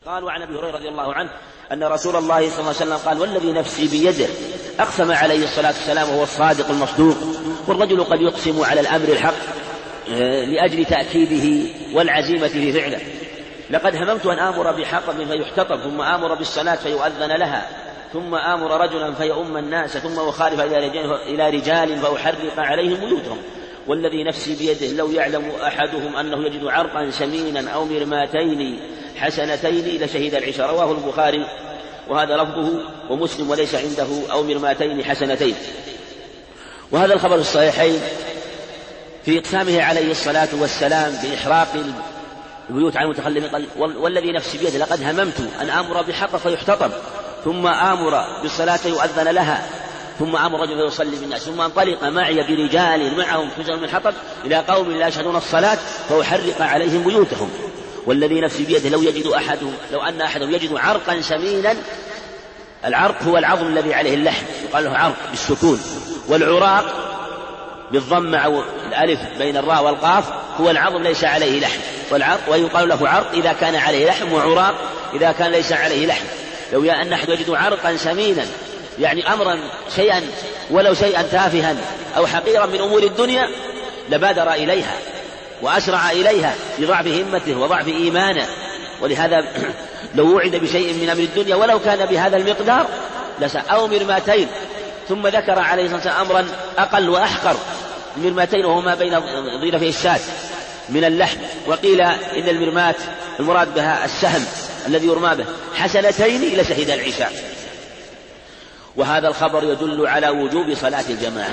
قال وعن ابي هريره رضي الله عنه ان رسول الله صلى الله عليه وسلم قال والذي نفسي بيده اقسم عليه الصلاه والسلام وهو الصادق المصدوق والرجل قد يقسم على الامر الحق لاجل تاكيده والعزيمه في فعله لقد هممت ان امر بحطب فيحتطب ثم امر بالصلاه فيؤذن لها ثم امر رجلا فيؤم الناس ثم اخالف الى رجال فاحرق عليهم بيوتهم والذي نفسي بيده لو يعلم أحدهم أنه يجد عرقا سمينا أو مرماتين حسنتين لشهد العشاء. رواه البخاري وهذا لفظه ومسلم وليس عنده أو مرماتين حسنتين. وهذا الخبر الصحيحين في إقسامه عليه الصلاة والسلام بإحراق البيوت عن المتخلفين قال والذي نفسي بيده لقد هممت أن آمر بحطب فيحتطب ثم آمر بالصلاة يؤذن لها ثم أمر رجل فيصلي بالناس ثم انطلق معي برجال معهم حزم من حطب إلى قوم لا يشهدون الصلاة فأحرق عليهم بيوتهم والذي نفسي بيده لو أن أحدهم يجد عرقا سمينا. العرق هو العظم الذي عليه اللحم يقال له عرق بالسكون والعراق بالضم مع الألف بين الراء والقاف هو العظم ليس عليه لحم ويقال له عرق إذا كان عليه لحم وعراق إذا كان ليس عليه لحم. لو أن أحد يجد عرقا سمينا يعني أمرا شيئا ولو شيئا تافها أو حقيرا من أمور الدنيا لبادر إليها وأسرع إليها لضعف همته وضعف إيمانه. ولهذا لو وعد بشيء من أمر الدنيا ولو كان بهذا المقدار أو مرماتين ثم ذكر عليه الصلاة والسلام أمرا أقل وأحقر المرماتين وهو ما بين ضلفي الشاة من اللحم وقيل إن المرمات المراد بها السهم الذي يرمى به حسنتين إلى شهد العشاء. وهذا الخبر يدل على وجوب صلاة الجماعة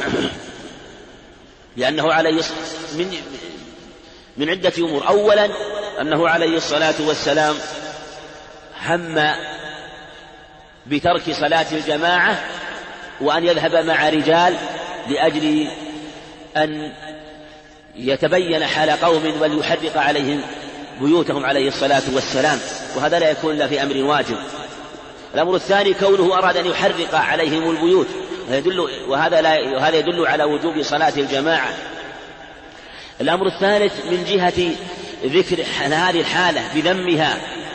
لأنه عليه من عدة أمور. أولا أنه عليه الصلاة والسلام هم بترك صلاة الجماعة وأن يذهب مع رجال لأجل أن يتبين حال قوم وليحرق عليهم بيوتهم عليه الصلاة والسلام وهذا لا يكون إلا في أمر واجب. الأمر الثاني كونه أراد أن يحرق عليهم البيوت وهذا يدل على وجوب صلاة الجماعة. الأمر الثالث من جهة ذكر هذه الحالة بذمها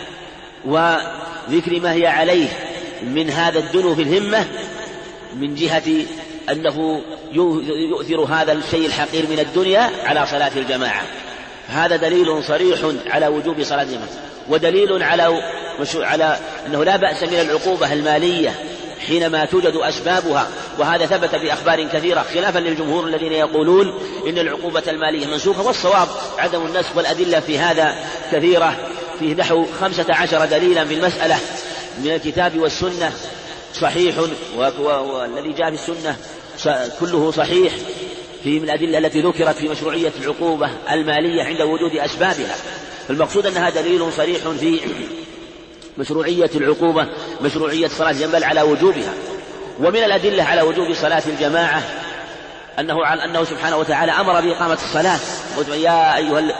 وذكر ما هي عليه من هذا الدنو في الهمة من جهة أنه يؤثر هذا الشيء الحقير من الدنيا على صلاة الجماعة. هذا دليل صريح على وجوب صلاة الجماعة ودليل على أنه لا بأس من العقوبة المالية حينما توجد أسبابها وهذا ثبت بأخبار كثيرة خلافا للجمهور الذين يقولون إن العقوبة المالية منسوخة والصواب عدم النسخ والأدلة في هذا كثيرة فيه نحو 15 دليلا في المسألة من الكتاب والسنة صحيح والذي جاء في السنة كله صحيح في من الأدلة التي ذكرت في مشروعية العقوبة المالية عند وجود أسبابها. فالمقصود أنها دليل صريح في مشروعية العقوبة مشروعية صلاة الجماعة على وجوبها. ومن الأدلة على وجوب صلاة الجماعة أنه سبحانه وتعالى أمر بإقامة الصلاة يا أيها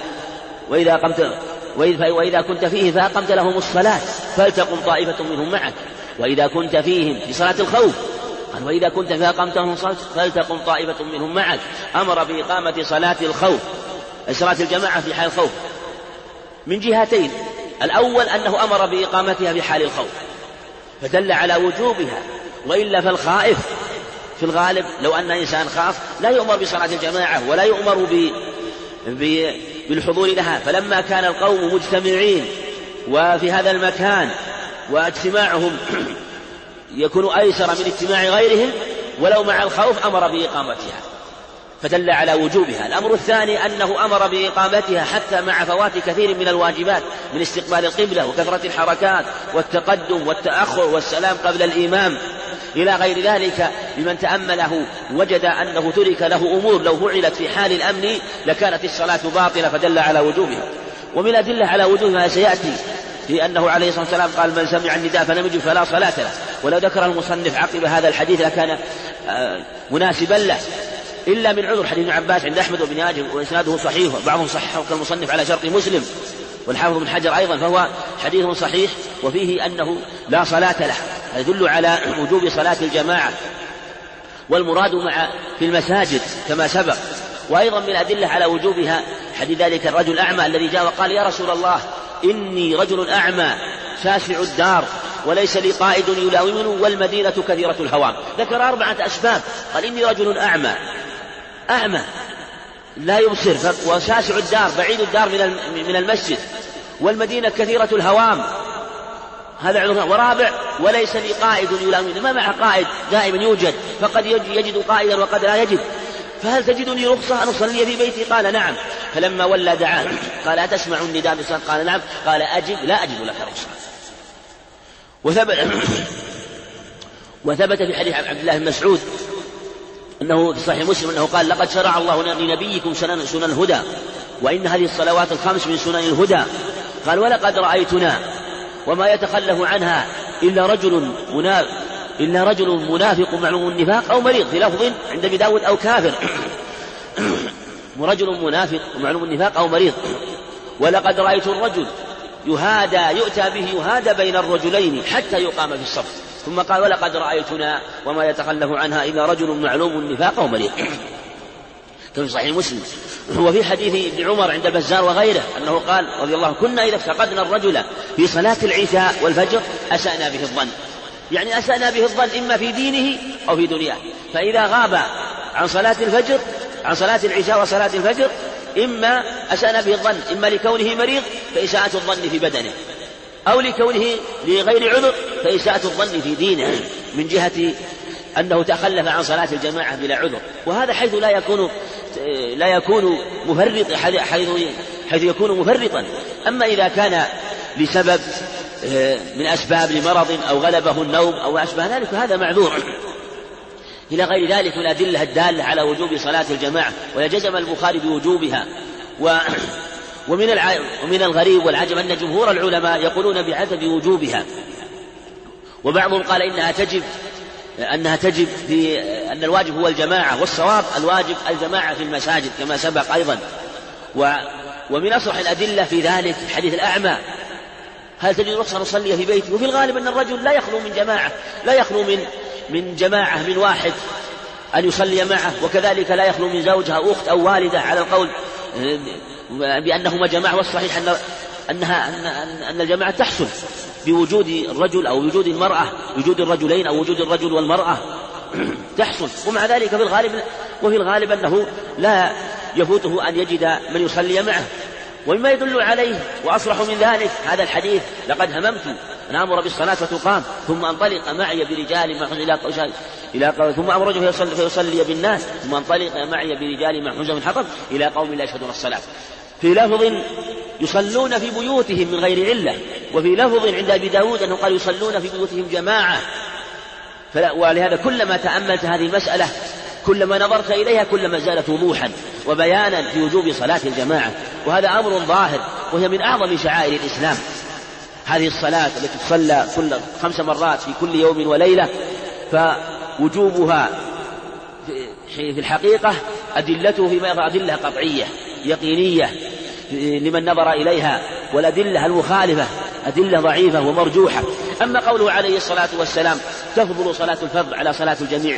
وإذا كنت فيه فأقمت لهم الصلاة فلتقم طائفة منهم معك وإذا كنت فيهم في صلاة الخوف قال وإذا كنت فأقمت لهم الصلاة فلتقم طائفة منهم معك. أمر بإقامة صلاة الخوف صلاة الجماعة في حال الخوف من جهتين. الأول أنه أمر بإقامتها في حال الخوف فدل على وجوبها وإلا فالخائف في الغالب لو أن إنسان خاف لا يؤمر بصلاة الجماعة ولا يؤمر بالحضور لها. فلما كان القوم مجتمعين وفي هذا المكان واجتماعهم يكون أيسر من اجتماع غيرهم ولو مع الخوف أمر بإقامتها فدل على وجوبها. الأمر الثاني أنه أمر بإقامتها حتى مع فوات كثير من الواجبات من استقبال القبلة وكثرة الحركات والتقدم والتأخر والسلام قبل الإمام إلى غير ذلك لمن تأمله وجد أنه ترك له أمور لو فعلت في حال الأمن لكانت الصلاة باطلة فدل على وجوبها. ومن الأدلة على وجوبها سيأتي في أنه عليه الصلاة والسلام قال من سمع النداء فلم يجب فلا صلاة له. ولو ذكر المصنف عقب هذا الحديث لكان مناسبا له إلا من عذر حديث ابن عباس عند أحمد وابن ماجه وإسناده صحيح وبعضهم صححه كالمصنف على شرط مسلم والحافظ بن حجر أيضا فهو حديث صحيح وفيه أنه لا صلاة له يدل على وجوب صلاة الجماعة والمراد في المساجد كما سبق. وأيضا من الأدلة على وجوبها حديث ذلك الرجل الأعمى الذي جاء وقال يا رسول الله إني رجل أعمى شاسع الدار وليس لي قائد يلاومني والمدينة كثيرة الهوام. ذكر 4 أسباب، قال إني رجل أعمى لا يبصر، وشاسع الدار بعيد الدار من المسجد، والمدينة كثيرة الهوام، هذا عذر. ورابع وليس لي قائد يلاومني، ما مع قائد دائما يوجد، فقد يجد قائدا وقد لا يجد، فهل تجدني رخصة أن أصلي في بيتي؟ قال نعم. فلما ولى دعاه قال أتسمع النداء بالصلاة؟ قال نعم. قال أجب لا أجد لك رخصة. وثبت في حديث عبد الله بن مسعود أنه في صحيح مسلم أنه قال لقد شرع الله لنبيكم سنن الهدى، وإن هذه الصلوات الخمس من سنن الهدى. قال ولقد رأيتنا وما يتخلف عنها إلا رجل منافق معلوم النفاق أو مريض، في لفظ عند أبي داود أو كافر. رجل منافق معلوم النفاق أو مريض. ولقد رأيت الرجل يؤتى به يهادى بين الرجلين حتى يقام في الصف. ثم قال ولقد رأيتنا وما يتخلف عنها إلا رجل معلوم النفاق أو مريض، في صحيح مسلم. وفي حديث ابن عمر عند البزار وغيره أنه قال رضي الله عنه كنا إذا افتقدنا الرجل في صلاة العشاء والفجر أسأنا به الظن، يعني أسأنا به الظن إما في دينه أو في دنياه. فإذا غاب عن صلاة العشاء وصلاة الفجر إما أسأنا به الظن إما لكونه مريض فإساءة الظن في بدنه، أو لكونه لغير عذر فإساءة الظن في دينه من جهة أنه تخلف عن صلاة الجماعة بلا عذر. وهذا حيث لا يكون مفرط، حيث يكون مفرطا. أما إذا كان لسبب من أسباب لمرض أو غلبه النوم أو أشبه ذلك فهذا معذور. إلى غير ذلك من الأدلة الدالة على وجوب صلاة الجماعة، ويجزم البخاري بوجوبها. ومن الغريب والعجب أن جمهور العلماء يقولون بعدم وجوبها، وبعضهم قال أنها تجب في أن الواجب هو الجماعة، والصواب الواجب الجماعة في المساجد كما سبق أيضا. ومن أصرح الأدلة في ذلك حديث الأعمى، هل تجد رخصة نصلي في بيتي؟ وفي الغالب أن الرجل لا يخلو من جماعة، لا يخلو من جماعة من واحد أن يصلي معه، وكذلك لا يخلو من زوجها أخت أو والدة على القول بأنهما جماعة. والصحيح أن الجماعة تحصل بوجود الرجل أو وجود المرأة، وجود الرجلين أو وجود الرجل والمرأة تحصل. ومع ذلك في الغالب أنه لا يفوته أن يجد من يصلي معه. ومما يدل عليه وأصرح من ذلك هذا الحديث لقد هممت أن أمر بالصلاة فتقام ثم أنطلق معي برجال ما إلى قوم ثم أمر رجل فيصلي بالناس ثم أنطلق معي برجال ما حزم الحطب إلى قوم لا يشهدون الصلاة. في لفظ يصلون في بيوتهم من غير علة، وفي لفظ عند أبي داود أنه قال يصلون في بيوتهم جماعة. ولهذا كلما تأملت هذه المسألة كلما نظرت إليها كلما زالت وضوحا وبيانا في وجوب صلاة الجماعة. وهذا أمر ظاهر، وهي من أعظم شعائر الإسلام. هذه الصلاة التي تصلى كل 5 مرات في كل يوم وليلة، فوجوبها في الحقيقة أدلته فيما يظهر أدلة قطعية يقينية لمن نظر إليها، والأدلة المخالفة أدلة ضعيفة ومرجوحة. أما قوله عليه الصلاة والسلام تفضل صلاة الفرد على صلاة الجميع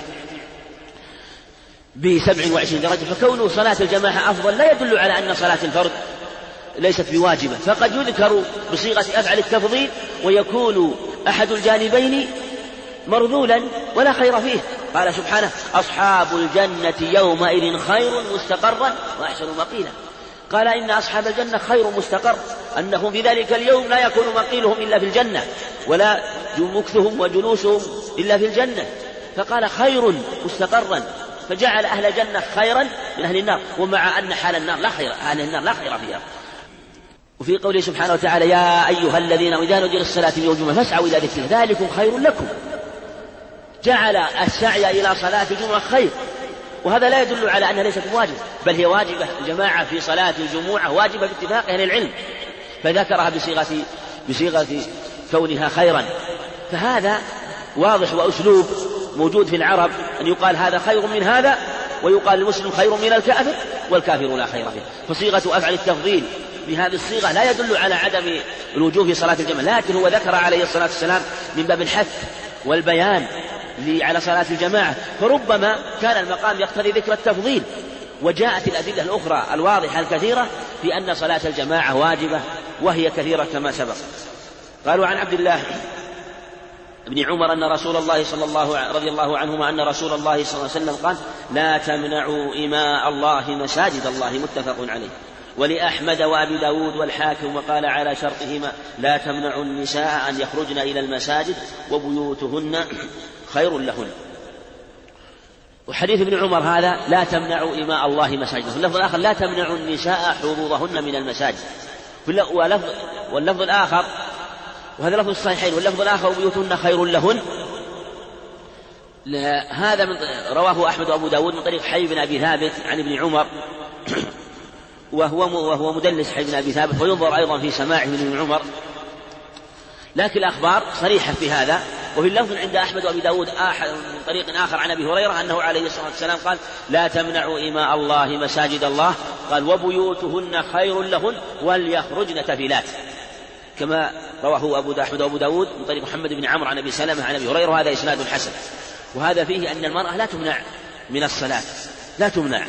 ب27 درجة، فكونه صلاة الجماعة أفضل لا يدل على أن صلاة الفرد ليست بواجبة، فقد يذكر بصيغة أفعل التفضيل ويكون أحد الجانبين مرذولا ولا خير فيه. قال سبحانه أصحاب الجنة يومئذ خير مستقرا وأحسن مقيلا. قال إن أصحاب الجنة خير مستقر، أنهم في ذلك اليوم لا يكون مقيلهم إلا في الجنة ولا مكثهم وجلوسهم إلا في الجنة، فقال خير مستقرا، فجعل أهل الجنة خيرا من أهل النار، ومع أن حال النار لا خير، أهل النار لا خير فيها. وفي قوله سبحانه وتعالى يا أيها الذين إذا نودي للصلاة من يوم الجمعة فاسعوا إلى ذكر ذلكم خير لكم، جعل السعي إلى صلاة الجمعة خير، وهذا لا يدل على أنها ليست واجبة، بل هي واجبة. الجماعة في صلاة الجمعة واجبة باتفاق أهل العلم، فذكرها بصيغة كونها خيرا. فهذا واضح وأسلوب موجود في العرب أن يقال هذا خير من هذا، ويقال المسلم خير من الكافر والكافر لا خير فيه. فصيغة أفعل التفضيل بهذه الصيغة لا يدل على عدم الوجوب في صلاة الجماعة، لكن هو ذكر عليه الصلاة والسلام من باب الحث والبيان على صلاة الجماعة، فربما كان المقام يقتضي ذكر التفضيل. وجاءت الأدلة الأخرى الواضحة الكثيرة في أن صلاة الجماعة واجبة، وهي كثيرة كما سبق. قالوا عن عبد الله ابن عمر أن رسول الله رضي الله عنهما أن رسول الله صلى الله عليه وسلم قال: لا تمنعوا إماء الله مساجد الله، متفق عليه. ولأحمد وأبي داود والحاكم وقال على شرطهما: لا تمنعوا النساء أن يخرجن إلى المساجد وبيوتهن خير لهن. وحديث ابن عمر هذا: لا تمنعوا إماء الله مساجد. في اللفظ الآخر: لا تمنعوا النساء حظوظهن من المساجد. واللفظ الآخر، وهذا لفظ الصحيحين، واللفظ الآخر: وبيوتهن خير لهن. هذا رواه أحمد وأبو داود من طريق حي بن أبي ثابت عن ابن عمر، وهو مدلس حي بن أبي ثابت، وينظر أيضا في سماعه من ابن عمر، لكن الأخبار صريحة في هذا. وفي اللفظ عند أحمد وأبي داود من طريق آخر عن أبي هريرة أنه عليه الصلاة والسلام قال: لا تمنعوا إماء الله مساجد الله، قال: وبيوتهن خير لهن وليخرجن تفلات، كما رواه أحمد وأبو داود من طريق محمد بن عمرو عن أبي سلمة عن أبي هريرة، وهذا إسناد حسن. وهذا فيه أن المرأة لا تمنع من الصلاة، لا تمنع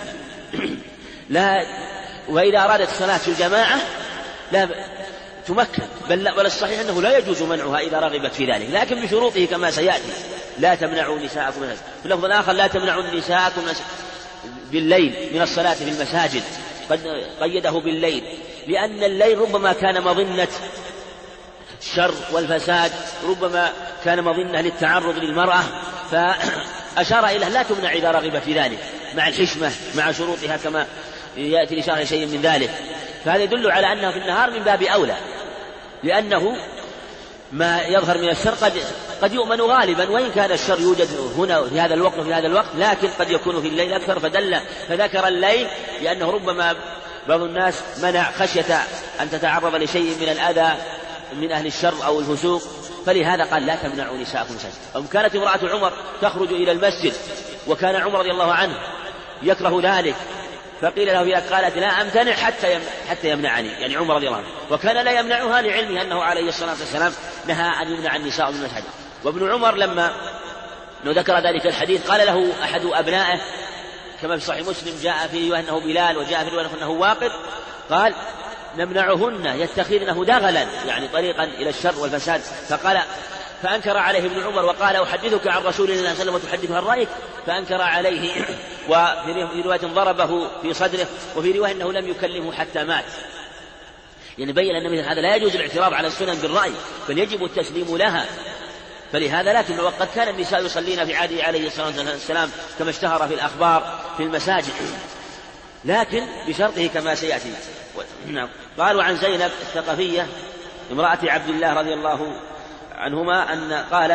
وإذا أرادت الصلاة في الجماعة لا تمكن، بل الصحيح أنه لا يجوز منعها إذا رغبت في ذلك، لكن بشروطه كما سيأتي: لا تمنعوا نساءكم. في اللفظ الآخر: لا تمنعوا نساءكم بالليل من الصلاة في المساجد. قد قيده بالليل لأن الليل ربما كان مظنة الشر والفساد، ربما كان مظنة للتعرض للمرأة، فأشار إليه لا تمنع إذا رغبت في ذلك، مع الحشمة مع شروطها كما يأتي الإشارة شيء من ذلك. فهذا يدل على أنه في النهار من باب أولى، لأنه ما يظهر من الشر قد يؤمن غالبا، وإن كان الشر يوجد هنا في هذا الوقت وفي هذا الوقت، لكن قد يكون في الليل أكثر، فذكر الليل لأنه ربما بعض الناس منع خشية أن تتعرض لشيء من الأذى من أهل الشر أو الفسوق، فلهذا قال: لا تمنعوا نساءكم مساجد. أو كانت امرأة عمر تخرج إلى المسجد، وكان عمر رضي الله عنه يكره ذلك، فقيل له فيها قالت: لا أمتنع حتى يمنعني، يعني عمر رضي الله عنه، وكان لا يمنعها لعلمه أنه عليه الصلاة والسلام نهى أن يمنع النساء من المسجد. وابن عمر لما ذكر ذلك الحديث قال له أحد أبنائه كما في صحيح مسلم، جاء في رواية أنه بلال وجاء في رواية أنه واقد، قال: نمنعهن يتخذنه دغلا، يعني طريقا إلى الشر والفساد. فأنكر عليه ابن عمر وقال: أحدثك عن رسول الله صلى الله عليه وسلم وتحدث عن رأيك؟ فأنكر عليه، وفي رواية ضربه في صدره، وفي رواية أنه لم يكلمه حتى مات. يعني بين أن مثل هذا لا يجوز الاعتراض على السنن بالرأي، بل يجب التسليم لها. فلهذا لكن وقد كان النساء يصلين في عهده عليه الصلاة والسلام كما اشتهر في الأخبار في المساجد، لكن بشرطه كما سيأتي. قالوا عن زينب الثقفية امرأة عبد الله رضي الله عنهما أن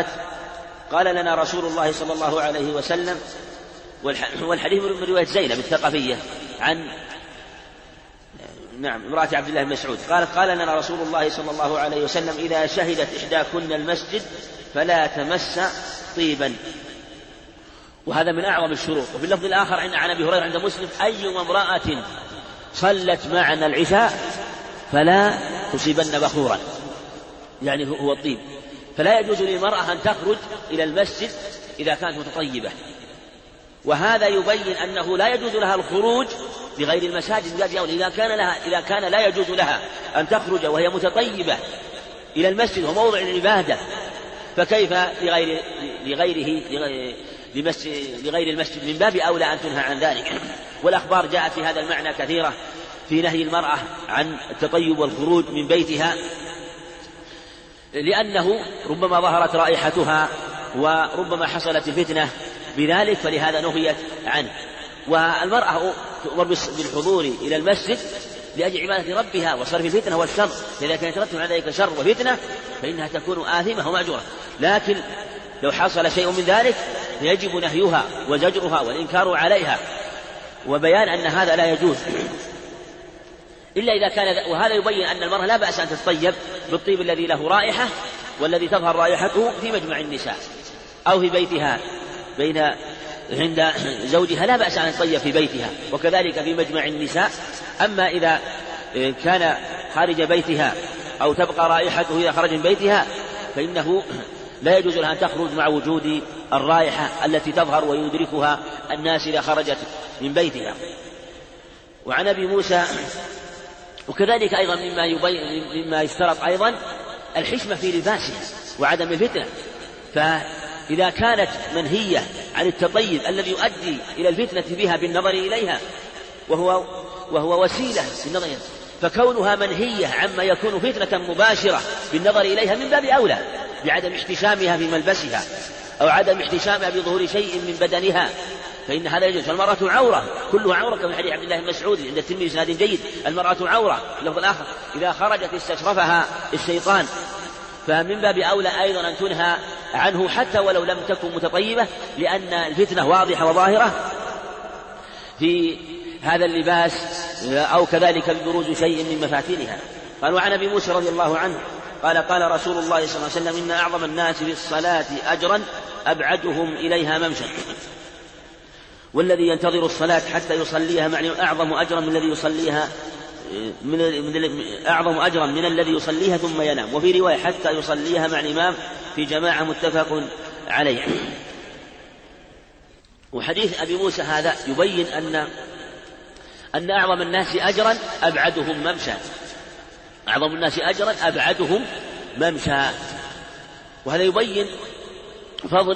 قال لنا رسول الله صلى الله عليه وسلم، والحديث من رواية زينب الثقفية عن امرأة عبد الله بن مسعود قال لنا رسول الله صلى الله عليه وسلم: إذا شهدت إحداكن المسجد فلا تمس طيبا. وهذا من أعظم الشروط. وفي اللفظ الآخر عن أبي هريرة عند مسلم: أي امرأة صلت معنا العشاء فلا تصيبن بخورا، يعني هو الطيب. فلا يجوز للمرأة أن تخرج إلى المسجد إذا كانت متطيبة، وهذا يبين أنه لا يجوز لها الخروج لغير المساجد. إذا كان لا يجوز لها أن تخرج وهي متطيبة إلى المسجد وموضع العبادة، فكيف لغير المسجد؟ من باب أولى أن تنهى عن ذلك. والأخبار جاءت في هذا المعنى كثيرة في نهي المرأة عن التطيب والخروج من بيتها، لأنه ربما ظهرت رائحتها وربما حصلت الفتنة بذلك، فلهذا نهيت عنه. والمرأة تؤمر بالحضور إلى المسجد لأجل عبادة ربها وصرف الفتنة والشر، فإذا كان يترتب على ذلك شر وفتنة فإنها تكون آثمة ومأجورة. لكن لو حصل شيء من ذلك فيجب نهيها وزجرها والإنكار عليها، وبيان أن هذا لا يجوز إلا إذا كان. وهذا يبين أن المرأة لا بأس أن تتطيب بالطيب الذي له رائحة والذي تظهر رائحته في مجمع النساء أو في بيتها عند زوجها، لا بأس أن تطيب في بيتها، وكذلك في مجمع النساء. أما إذا كان خارج بيتها أو تبقى رائحته إذا خرج من بيتها فإنه لا يجوز لها أن تخرج مع وجود الرائحة التي تظهر ويدركها الناس إذا خرجت من بيتها. وعن أبي موسى، وكذلك أيضا مما يشترط أيضا الحشمة في لباسها وعدم الفتنة. فإذا كانت منهية عن التطيب الذي يؤدي إلى الفتنة بها بالنظر إليها وهو وسيلة بالنظر إليها، فكونها منهية عما يكون فتنة مباشرة بالنظر إليها من باب أولى بعدم احتشامها في ملبسها أو عدم احتشامها بظهور شيء من بدنها، فإن هذا يجوز. فالمرأة عورة، كلها عورة، كما في حديث عبد الله بن مسعود عند الترمذي بإسناد جيد: المرأة عورة. اللفظ الآخر: إذا خرجت استشرفها الشيطان. فمن باب أولى أيضا أن تنهى عنه حتى ولو لم تكن متطيبة، لأن الفتنة واضحة وظاهرة في هذا اللباس، أو كذلك ببروز شيء من مفاتنها. قال: وعن أبي موسى رضي الله عنه قال: قال رسول الله صلى الله عليه وسلم: إن أعظم الناس في الصلاة أجرا أبعدهم إليها ممشى، والذي ينتظر الصلاة حتى يصليها معني أعظم أجرا من الذي يصليها أعظم أجرا من الذي يصليها ثم ينام. وفي رواية: حتى يصليها مع الإمام في جماعة، متفق عليه. وحديث أبي موسى هذا يبين أن أعظم الناس أجرا أبعدهم ممشى، أعظم الناس أجرا أبعدهم ممشى. وهذا يبين فضل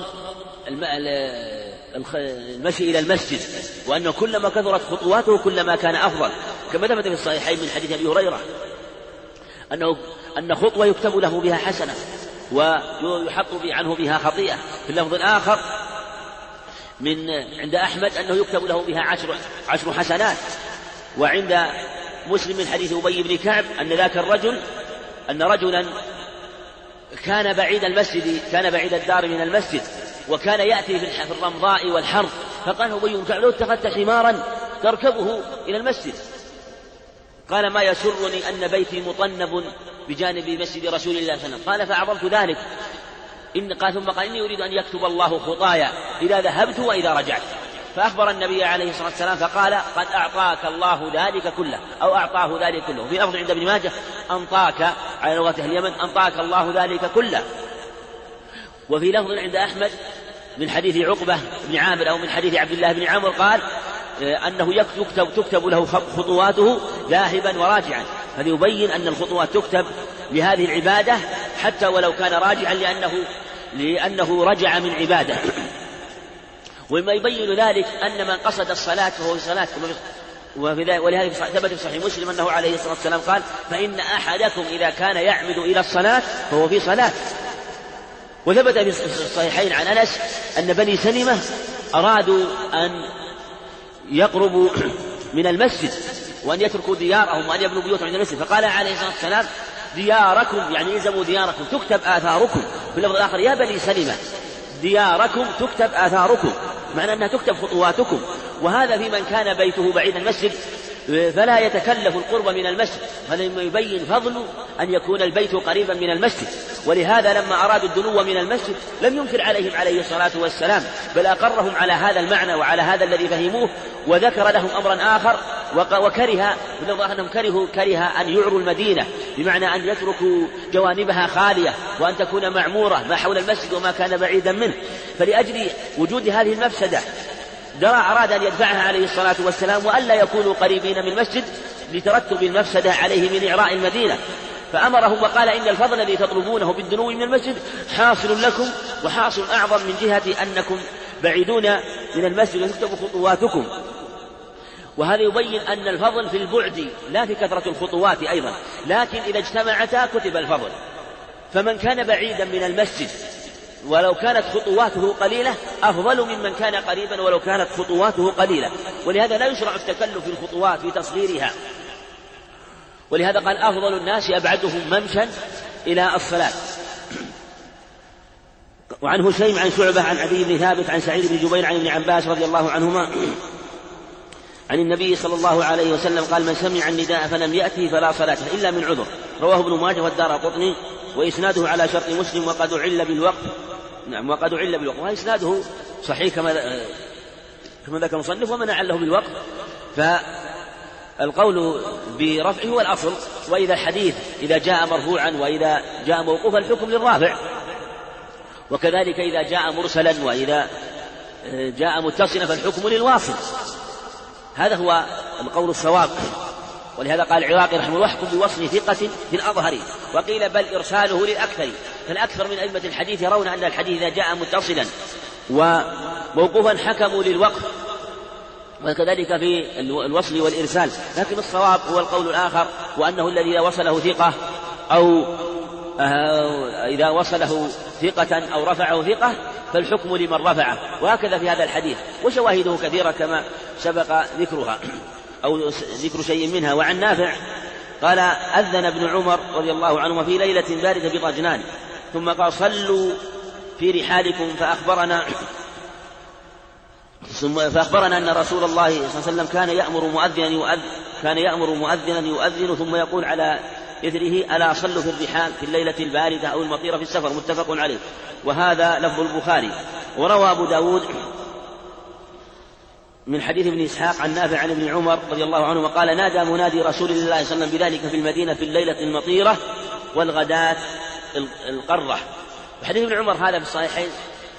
المشي إلى المسجد، وأنه كلما كثرت خطواته كلما كان أفضل، كما ثبت في الصحيحين من حديث أبي هريرة أن خطوة يكتب له بها حسنة ويحط عنه بها خطيئة. في اللفظ الآخر عند أحمد أنه يكتب له بها 10 حسنات. وعند مسلم من حديث أبي بن كعب أن رجلا كان بعيد المسجد، كان بعيد الدار من المسجد، وكان يأتي في الرمضاء والحر، فقال أبي بن كعب: لو اتخذت حمارا تركبه إلى المسجد. قال: ما يسرني أن بيتي مطنب بجانب مسجد رسول الله صلى الله عليه وسلم. قال: فأعظمت ذلك. ثم قال: إني أريد أن يكتب الله خطايا إذا ذهبت وإذا رجعت. فأخبر النبي عليه الصلاة والسلام فقال: قد أعطاك الله ذلك كله، أو أعطاه ذلك كله. في لفظ عند ابن ماجه: أنطاك، على لغة أهل اليمن: أنطاك الله ذلك كله. وفي لفظ عند أحمد من حديث عقبة بن عامر أو من حديث عبد الله بن عمرو قال أنه تكتب له خطواته ذاهبا وراجعا. فليبين أن الخطوات تكتب لهذه العبادة حتى ولو كان راجعا، لأنه رجع من عبادة. وما يبين ذلك أن من قصد الصلاة فهو في صلاة، ولهذا ثبت في صحيح مسلم أنه عليه الصلاة والسلام قال: فإن أحدكم إذا كان يعمد إلى الصلاة فهو في صلاة. وثبت في الصحيحين عن أنس أن بني سلمة أرادوا أن يقربوا من المسجد وأن يتركوا ديارهم وأن يبنوا بيوتهم عند المسجد، فقال عليه الصلاة والسلام: دياركم، يعني إلزموا دياركم تكتب آثاركم. في اللفظ الآخر: يا بني سلمة دياركم تكتب آثاركم، معنى أنها تكتب خطواتكم. وهذا في من كان بيته بعيد المسجد فلا يتكلف القرب من المسجد. هذا يبين فضل أن يكون البيت قريبا من المسجد. ولهذا لما أرادوا الدنو من المسجد لم ينكر عليهم عليه الصلاة والسلام، بل أقرهم على هذا المعنى وعلى هذا الذي فهموه، وذكر لهم أمرا آخر وكره أنهم كره أن يعروا المدينة، بمعنى أن يتركوا جوانبها خالية وأن تكون معمورة ما حول المسجد وما كان بعيدا منه. فلأجل وجود هذه المفسدة أراد أن يدفعها عليه الصلاة والسلام، وألا يكونوا قريبين من المسجد لترتب المفسدة عليه من إعراء المدينة. فأمرهم وقال: إن الفضل الذي تطلبونه بالدنو من المسجد حاصل لكم، وحاصل أعظم من جهة أنكم بعيدون من المسجد وتكتب خطواتكم. وهذا يبين أن الفضل في البعد لا في كثرة الخطوات أيضا، لكن إذا اجتمعتا كتب الفضل. فمن كان بعيدا من المسجد ولو كانت خطواته قليلة أفضل ممن كان قريبا ولو كانت خطواته قليلة. ولهذا لا يشرع التكلف في الخطوات في تصغيرها. ولهذا قال: أفضل الناس أبعدهم ممشا إلى الصلاة. وعن هشيم عن شعبة عن عدي بن ثابت عن سعيد بن جبير عن ابن عباس رضي الله عنهما عن النبي صلى الله عليه وسلم قال: من سمع النداء فلم يأتي فلا صلاة إلا من عذر. رواه ابن ماجه والدارقطني، وإسناده على شرط مسلم، وقد علّ بالوقت. نعم، وقد علّ بالوقت، وإسناده صحيح كما ذكر المصنف، ومن أعله بالوقت فالقول برفعه هو الأصل. وإذا الحديث إذا جاء مرفوعا وإذا جاء موقوفا الحكم للرافع، وكذلك إذا جاء مرسلا وإذا جاء متصلا فالحكم للواصل. هذا هو القول الصواب. ولهذا قال العراقي رحمه الله: واحكم بوصل ثقة في الأظهر وقيل بل إرساله للأكثر، فالأكثر من أئمة الحديث يرون أن الحديث إذا جاء متصلا وموقوفا حكموا للوقف، وكذلك في الوصل والإرسال. لكن الصواب هو القول الآخر، وأنه الذي إذا وصله ثقة أو إذا وصله ثقة أو رفعه ثقة فالحكم لمن رفعه، وهكذا في هذا الحديث، وشواهده كثيرة كما سبق ذكرها أو ذكر شيء منها. وعن نافع قال أذن ابن عمر رضي الله عنهما في ليلة باردة بطجنان ثم قال صلوا في رحالكم، فأخبرنا أن رسول الله صلى الله عليه وسلم كان يأمر مؤذنا يؤذن ثم يقول على إثره ألا صلوا في الرحال في الليلة الباردة أو المطيرة في السفر، متفق عليه. وهذا لفظ البخاري. وروى أبو داود من حديث ابن إسحاق عن نافع عن ابن عمر رضي الله عنه قال نادى منادي رسول الله صلى الله عليه وسلم بذلك في المدينة في الليلة المطيرة والغداة القرة. وحديث ابن عمر هذا في الصحيحين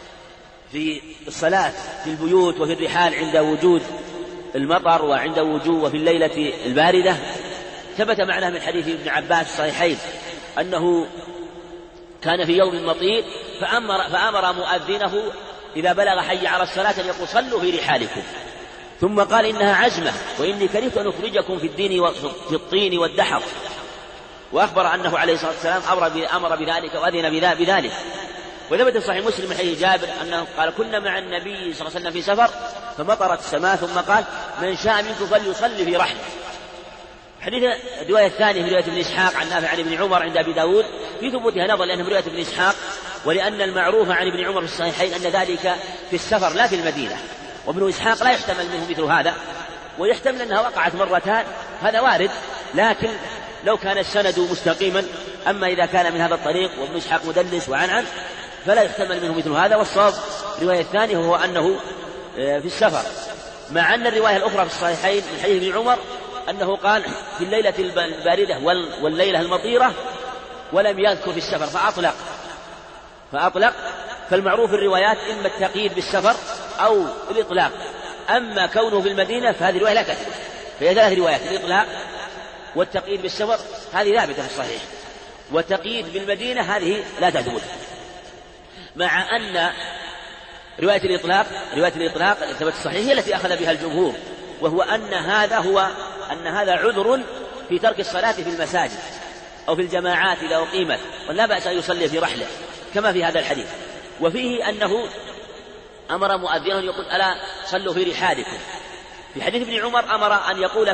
في الصلاة في البيوت وفي الرحال عند وجود المطر وعند وجود وفي الليلة الباردة. ثبت معناه من حديث ابن عباس الصحيحين أنه كان في يوم مطير فأمر مؤذنه إذا بلغ حي على الصلاة أن يقول صلوا في رحالكم، ثم قال إنها عزمة وإني كرهت أن أخرجكم في الدين وفي الطين والدحر، وأخبر أنه عليه الصلاة والسلام أمر بذلك وأذن بذلك. وثبت في صحيح مسلم من حديث جابر أنه قال كنا مع النبي صلى الله عليه وسلم في سفر فمطرت السماء ثم قال من شاء منكم فليصلي في رحله. حديث الرواية الثانية في رواية ابن إسحاق عن نافع عن ابن عمر عند أبي داود في ثبوتها نظر لأنها من رواية ابن إسحاق، ولأن المعروف عن ابن عمر في الصحيحين أن ذلك في السفر لا في المدينة، وابن إسحاق لا يحتمل منه مثل هذا، ويحتمل أنها وقعت مرتان، هذا وارد، لكن لو كان السند مستقيما. أما إذا كان من هذا الطريق وابن إسحاق مدلس وعنعن فلا يحتمل منه مثل هذا. والصواب الرواية الثانية هو أنه في السفر، مع أن الرواية الأخرى في الصحيحين من حديث ابن عمر أنه قال في الليلة الباردة والليلة المطيرة ولم يذكر في السفر فأطلق. فالمعروف الروايات إما التقييد بالسفر أو الإطلاق، أما كونه في المدينة فهذه الرواية لا تثبت، فهي ثلاث روايات: الإطلاق والتقييد بالسفر هذه ثابتة في الصحيح، والتقييد بالمدينة هذه لا تثبت، مع أن رواية الإطلاق ثبت الصحيح هي التي أخذ بها الجمهور، وهو أن هذا عذر في ترك الصلاة في المساجد أو في الجماعات إذا أقيمت، ولا بأس أن يصلي في رحله كما في هذا الحديث. وفيه أنه أمر مؤذنا يقول ألا صلوا في رحالكم. في حديث ابن عمر أمر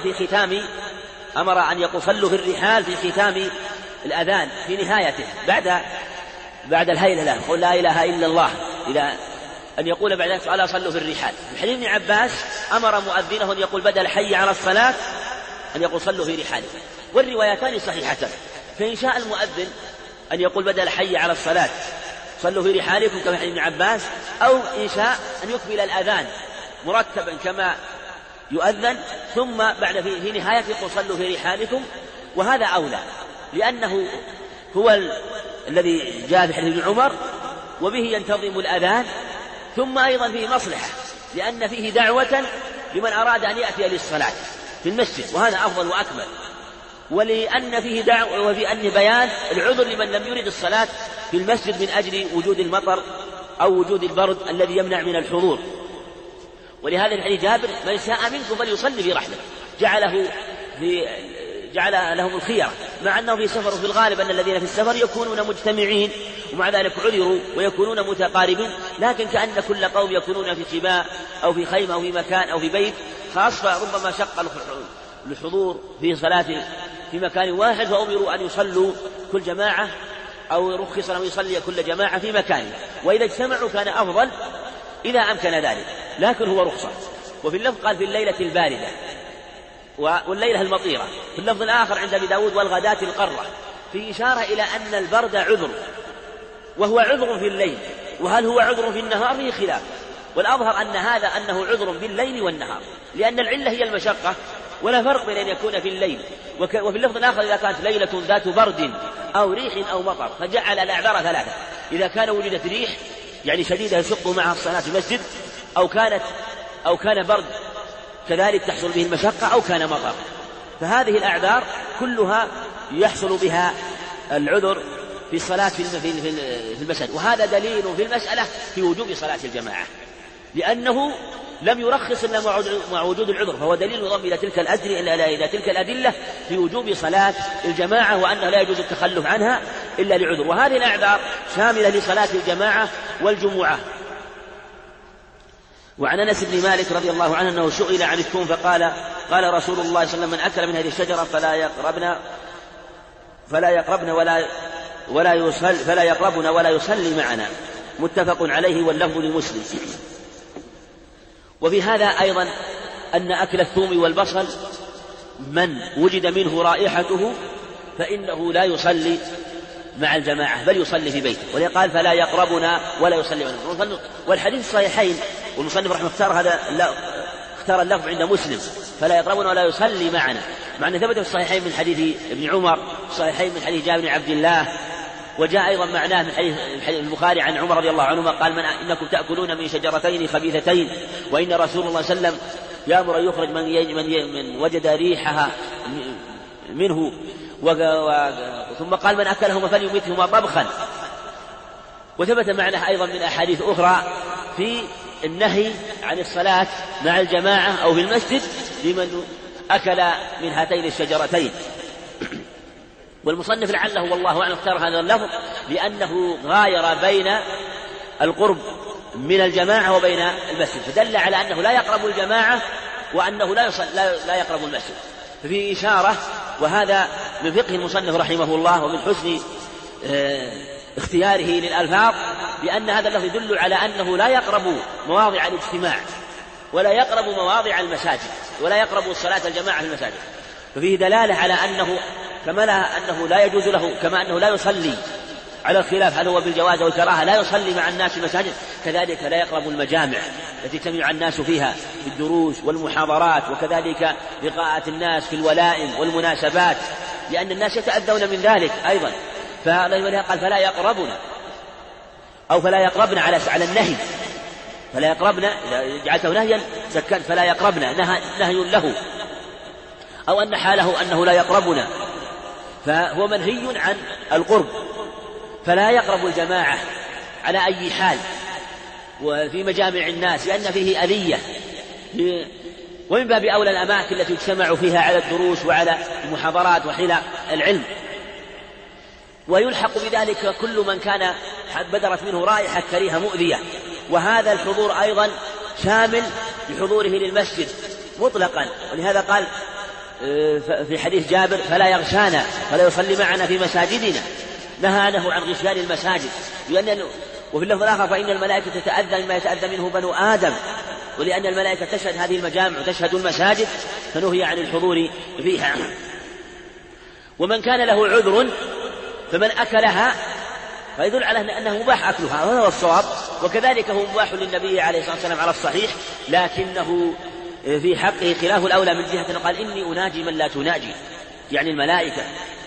أن يقول صلوا في الرحال في ختام الأذان في نهايته بعد الهيلة قل لا إله إلا الله، إلى أن يقول بعد ذلك ألا صلوا في الرحال. في حديث ابن عباس أمر مؤذنه أن يقول بدل حي على الصلاة أن يقول صلوا في رحالكم، والروايتان صحيحتان. فإن شاء المؤذن أن يقول بدل حي على الصلاة صلوا في رحالكم كما حديث ابن عباس، أو إن شاء أن يكمل الأذان مرتبا كما يؤذن ثم بعد في نهاية يقول صلوا في رحالكم، وهذا أولى لأنه هو الذي جاء في حديث ابن عمر، وبه ينتظم الأذان، ثم أيضا فيه مصلحة لأن فيه دعوة لمن أراد أن يأتي للصلاة في المسجد، وهذا أفضل وأكمل، ولأن فيه دعوة وفي أن بيان العذر لمن لم يرد الصلاة في المسجد من أجل وجود المطر أو وجود البرد الذي يمنع من الحضور. ولهذا الحديث جابر من شاء منكم فليصلي في رحله، جعل لهم الخيار، مع أنه في سفر، في الغالب أن الذين في السفر يكونون مجتمعين ومع ذلك عذروا ويكونون متقاربين، لكن كأن كل قوم يكونون في خباء أو في خيمة أو في مكان أو في بيت خاص، فربما شق الحضور في صلاة في مكان واحد، فأمروا أن يصلوا كل جماعة أو رخص أن يصلي كل جماعة في مكانه، وإذا اجتمعوا كان أفضل إذا أمكن ذلك، لكن هو رخصة. وفي اللفظ قال في الليلة الباردة والليلة المطيرة، في اللفظ الآخر عند أبي داود والغداة القرة، في إشارة إلى أن البرد عذر، وهو عذر في الليل، وهل هو عذر في النهار فيه خلاف، والأظهر أنه عذر بالليل والنهار، لأن العلة هي المشقة، ولا فرق بين أن يكون في الليل. وفي اللفظ الآخر إذا كانت ليلة ذات برد أو ريح أو مطر، فجعل الأعذار ثلاثة: إذا كان وجدت ريح يعني شديدة يشق معها الصلاة في المسجد، أو كان برد كذلك تحصل به المشقة، أو كان مطر، فهذه الأعذار كلها يحصل بها العذر في الصلاة في المسجد، وهذا دليل في المسألة في وجوب صلاة الجماعة، لأنه لم يرخص إلا مع وجود العذر، فهو دليل يضم إلى تلك الأدلة في وجوب صلاة الجماعة، وأنه لا يجوز التخلف عنها إلا لعذر. وهذه الأعذار شاملة لصلاة الجماعة والجمعة. وعن أنس بن مالك رضي الله عنه أنه سئل عن الثوم فقال: قال رسول الله صلى الله عليه وسلم: من أكل من هذه الشجرة فلا يقربنا ولا يصلي معنا. متفق عليه واللفظ لمسلم. وفي هذا أيضا أن أكل الثوم والبصل من وجد منه رائحته فإنه لا يصلي مع الجماعة بل يصلي في بيته، ولقال: فلا يقربنا ولا يصلي معنا. والحديث الصحيحين، والمصنف رحمه اختار اللفظ عند مسلم: فلا يقربنا ولا يصلي معنا، مع أن ثبت في الصحيحين من حديث ابن عمر، الصحيحين من حديث جابر بن عبد الله، وجاء أيضا معناه من حديث البخاري عن عمر رضي الله عنهما قال: إنكم تأكلون من شجرتين خبيثتين، وإن رسول الله صلى الله عليه وسلم يأمر أن يخرج من وجد ريحها منه، ثم قال: من أكلهما فليميتهما طبخا. وثبت معناه أيضا من أحاديث أخرى في النهي عن الصلاة مع الجماعة أو في المسجد لمن أكل من هاتين الشجرتين. والمصنف لعله والله أعلم اختار هذا اللفظ لأنه غاير بين القرب من الجماعة وبين المسجد، فدل على أنه لا يقرب الجماعة وأنه لا يقرب المسجد، ففي إشارة. وهذا من فقه المصنف رحمه الله ومن حسن اختياره للألفاظ، لأن هذا اللفظ يدل على أنه لا يقرب مواضع الاجتماع ولا يقرب مواضع المساجد ولا يقرب الصلاة الجماعة في المساجد، ففيه دلالة على أنه أنه لا يجوز له، كما أنه لا يصلي على الخلاف هل هو بالجواز أو الكراهة لا يصلي مع الناس في المساجد، كذلك لا يقرب المجامع التي تجتمع الناس فيها في الدروس والمحاضرات، وكذلك لقاءات الناس في الولائم والمناسبات، لأن الناس يتأذون من ذلك أيضا. فالله قال: فلا يقربنا، أو فلا يقربنا على النهي، فلا يقربنا إذا جعلته نهيا سكن، فلا يقربنا نهي له، أو أن حاله أنه لا يقربنا، فهو منهي عن القرب، فلا يقرب الجماعة على أي حال وفي مجامع الناس، لأن فيه أذية، ومن باب أولى الأماكن التي يجتمع فيها على الدروس وعلى المحاضرات وحلق العلم. ويلحق بذلك كل من كان بدرت منه رائحة كريهة مؤذية، وهذا الحضور أيضا شامل لحضوره للمسجد مطلقا، ولهذا قال في حديث جابر: فلا يغشانا فلا يصلي معنا في مساجدنا، نهانه عن غشيان المساجد، وفي اللفظ الآخر: فإن الملائكة تتأذى مما يتأذى منه بنو آدم، ولأن الملائكة تشهد هذه المجامع وتشهد المساجد فنهي عن الحضور فيها. ومن كان له عذر فمن أكلها فيدل على أنه مباح أكلها، وهذا هو الصواب، وكذلك هو مباح للنبي عليه الصلاة والسلام على الصحيح، لكنه في حقه خلاف الأولى من جهة قال: إني أناجي من لا تناجي، يعني الملائكة.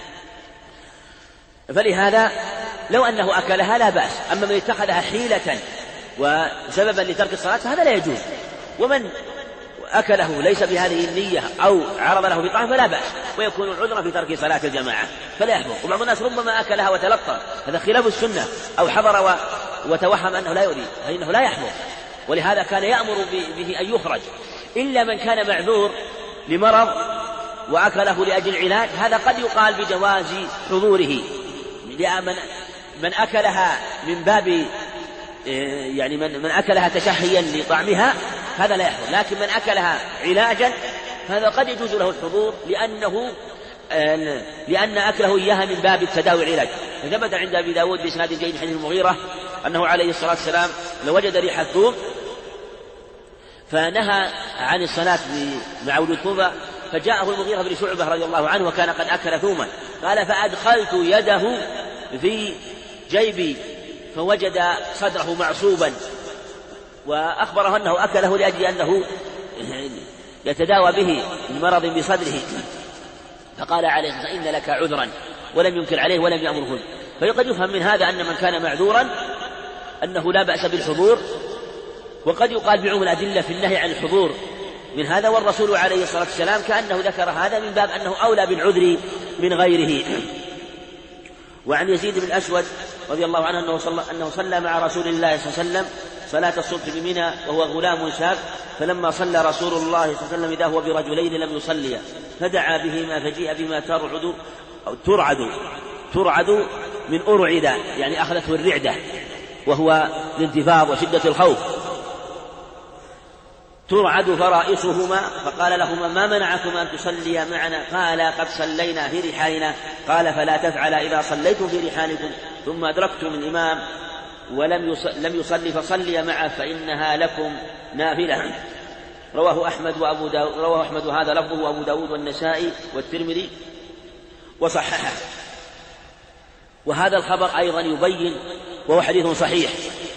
فلهذا لو أنه أكلها لا بأس، أما من اتخذها حيلة وسببا لترك الصلاة فهذا لا يجوز، ومن أكله ليس بهذه النية أو عرض له بطعام فلا بأس، ويكون العذر في ترك صلاة الجماعة فلا يحضر. وبعض الناس ربما أكلها وتلطم، هذا خلاف السنة، أو حضر وتوهم أنه لا يريد فإنه لا يحضر، ولهذا كان يأمر به أن يخرج، إلا من كان معذور لمرض وأكله لأجل العلاج، هذا قد يقال بجواز حضوره، من أكلها من باب يعني من أكلها تشهيا لطعمها هذا لا يحضر، لكن من أكلها علاجا هذا قد يجوز له الحضور، لأن أكله إياها من باب التداوي والعلاج. ثبت عند أبي داود بإسناد جيد حديث المغيرة أنه عليه الصلاة والسلام لو وجد ريح الثوم فنهى عن الصلاة مع وجود ثوم، فجاءه المغيرة بن شعبة رضي الله عنه وكان قد أكل ثوما، قال: فأدخلت يده في جيبي فوجد صدره معصوبا، وأخبره أنه أكله لأجل أنه يتداوى به المرض بصدره، فقال عليه الصلاة والسلام: إن لك عذرا، ولم ينكر عليه ولم يأمره. فقد يفهم من هذا أن من كان معذورا أنه لا بأس بالحضور، وقد يقال بعموم الأدلة في النهي عن الحضور من هذا، والرسول عليه الصلاة والسلام كأنه ذكر هذا من باب أنه أولى بالعذر من غيره. وعن يزيد بن الأسود رضي الله عنه أنه صلى مع رسول الله صلى الله عليه وسلم صلاة الصبح بمنى وهو غلام شاب، فلما صلى رسول الله صلى الله عليه وسلم إذا هو برجلين لم يصليا، فدعا بهما فجيء بما ترعد من أرعد، يعني أخذته الرعدة وهو الانتفاض وشدة الخوف، ترعد فرائصهما، فقال لهما ما منعكما أن تصليا معنا؟ قال قد صلينا في رحالنا. قال فلا تفعل إذا صليتم في رحالكم ثم أدركتم الإمام لم يصلي فصلي معه فإنها لكم نافلة. رواه أحمد وهذا لفظه وأبو داود والنسائي والترمذي وصححه. وهذا الخبر أيضا يبين، وهو حديث صحيح،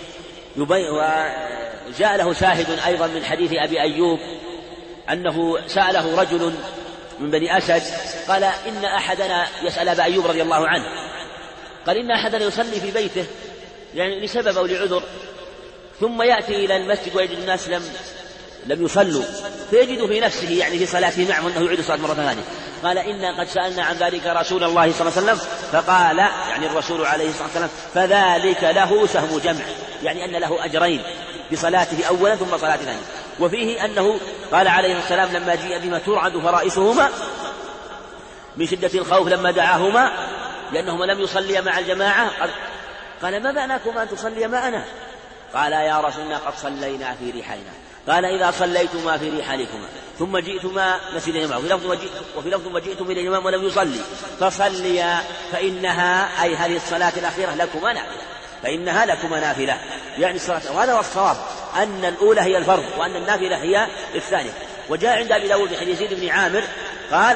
وجاء له شاهد أيضا من حديث أبي أيوب أنه سأله رجل من بني أسد قال إن أحدنا يسأل أبا أيوب رضي الله عنه، قال إن أحدنا يصلي في بيته يعني لسبب أو لعذر، ثم يأتي إلى المسجد ويجد الناس لم يصلوا، فيجد في نفسه يعني في صلاته معهم أنه يعيد الصلاة مرة ثانية. قال إنا قد سألنا عن ذلك رسول الله صلى الله عليه وسلم فقال، يعني الرسول عليه الصلاة والسلام، فذلك له سهم جمع، يعني أن له أجرين بصلاته أولا ثم صلاة ثانية. وفيه أنه قال عليه الصلاة والسلام لما جيء بما ترعد فرائصهما من شدة الخوف لما دعاهما لأنهما لم يصليا مع الجماعة، قال ما معناكما أن تصليا معنا؟ قال يا رسول الله قد صلينا في رحالنا. قال إذا صليتما في رحالكما ثم جئتما مسجد الإمام، وفي لفظ وجئتم إلى الإمام ولم يصلي فصليا فإنها، أي هذه الصلاة الأخيرة، لكما نافلة، فإنها لكما نافلة، يعني الصلاة. وهذا هو الصواب، أن الأولى هي الفرض وأن النافلة هي الثانية. وجاء عند أبي داود حديث يزيد بن عامر قال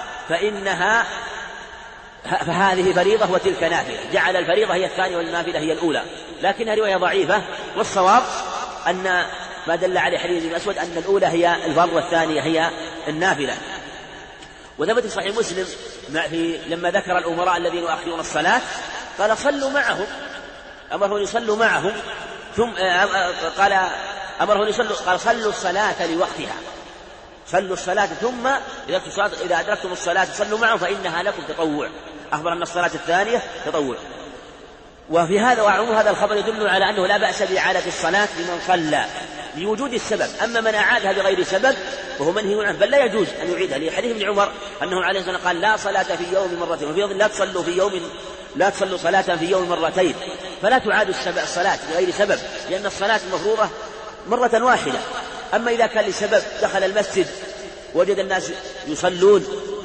فهذه فريضة وتلك نافلة، جعل الفريضة هي الثانية والنافلة هي الأولى، لكنها رواية ضعيفة، والصواب أن ما دل عليه حديث ابن أسود أن الأولى هي الفرض والثانية هي النافلة. وثبت في صحيح مسلم لما ذكر الأمراء الذين يؤخرون الصلاة قال صلوا معهم، أمرهم يصلوا معهم، ثم قال أمرهم يصلوا، قال صلوا الصلاة لوقتها، صلوا الصلاة ثم إذا أدركتم الصلاة صلوا معهم فإنها لكم تطوع، أخبر أن الصلاة الثانية تطوع. وفي هذا وعموم هذا الخبر يدل على أنه لا بأس بإعادة الصلاة لمن صلى لوجود السبب، أما من أعادها بغير سبب فهو منهي عنه، بل لا يجوز أن يعيدها، لحديث ابن عمر أنه عليه الصلاة والسلام قال لا صلاة في يوم مرتين، وفي يوم لا تصلوا صلاة في يوم مرتين، فلا تعاد الصلاة بغير سبب، لأن الصلاة المفروضة مرة واحدة. أما إذا كان لسبب دخل المسجد وجد الناس يصلون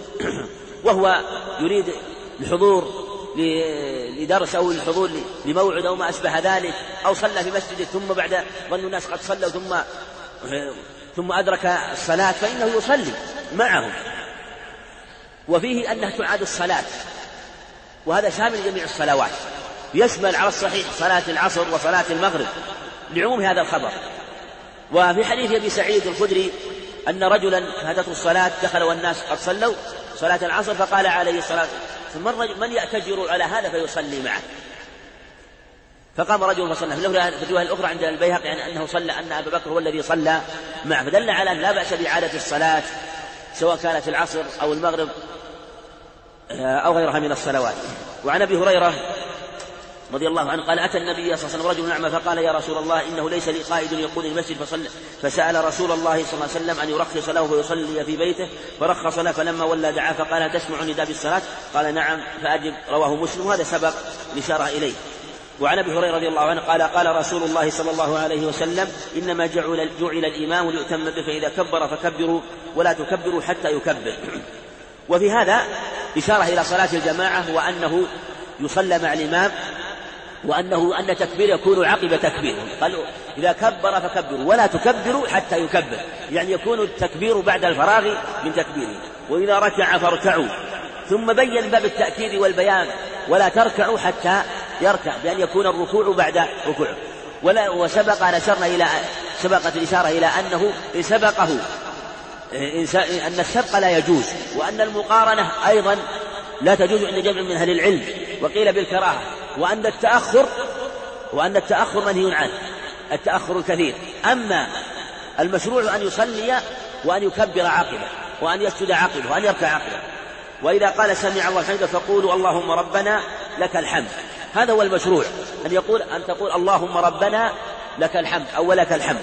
وهو يريد الحضور لدرس أو الحضور لموعد أو ما أشبه ذلك، أو صلى في مسجد ثم بعد ظن الناس قد صلوا ثم أدرك الصلاة فإنه يصلي معهم. وفيه أنها تعاد الصلاة، وهذا شامل جميع الصلوات، يشمل على الصحيح صلاة العصر وصلاة المغرب لعموم هذا الخبر. وفي حديث أبي سعيد الخدري أن رجلا فاتته الصلاة دخل والناس قد صلوا صلاة العصر، فقال عليه الصلاة والسلام من يأتجر على هذا فيصلي معه؟ فقام رجل فصلى. في الرواية الأخرى عند البيهقي يعني أنه صلى أن أبا بكر هو الذي صلى معه، فدل على أن لا بأس بإعادة الصلاة سواء كانت العصر أو المغرب أو غيرها من الصلوات. وعن أبي هريرة رضي الله عنه قال أتى النبي صلى الله عليه وسلم رجل أعمى فقال يا رسول الله إنه ليس لي قائد يقود المسجد فسأل رسول الله صلى الله عليه وسلم أن يرخص له فيصلي في بيته، فرخص له، فلما ولى دعا فقال تسمع نداء بالصلاة؟ قال نعم فأجب. رواه مسلم، وهذا سبق الإشارة إليه. وعن أبي هريرة رضي الله عنه قال رسول الله صلى الله عليه وسلم إنما جعل الإمام ليؤتم به، فإذا كبر فكبروا ولا تكبروا حتى يكبر. وفي هذا إشارة إلى صلاة الجماعة، وأنه يصلى مع الإمام، أن تكبير يكون عقب تكبير، قالوا إذا كبر فكبروا ولا تكبروا حتى يكبر، يعني يكون التكبير بعد الفراغ من تكبيره. وإذا ركع فاركعوا، ثم بين باب التأكيد والبيان ولا تركعوا حتى يركع، بأن يكون الركوع بعد ركوع. سبقت الإشارة إلى أنه إن سبقه أن السبق لا يجوز، وأن المقارنة أيضا لا تجوز عند جمع من أهل العلم، وقيل بالكراهة، وأن التأخر منهي عنه، التأخر الكثير. أما المشروع أن يصلي وأن يكبر عقبه، وأن يسجد عقبه، وأن يركع عقبه. وإذا قال سمع الله حمده فقولوا اللهم ربنا لك الحمد. هذا هو المشروع، أن تقول اللهم ربنا لك الحمد أو لك الحمد.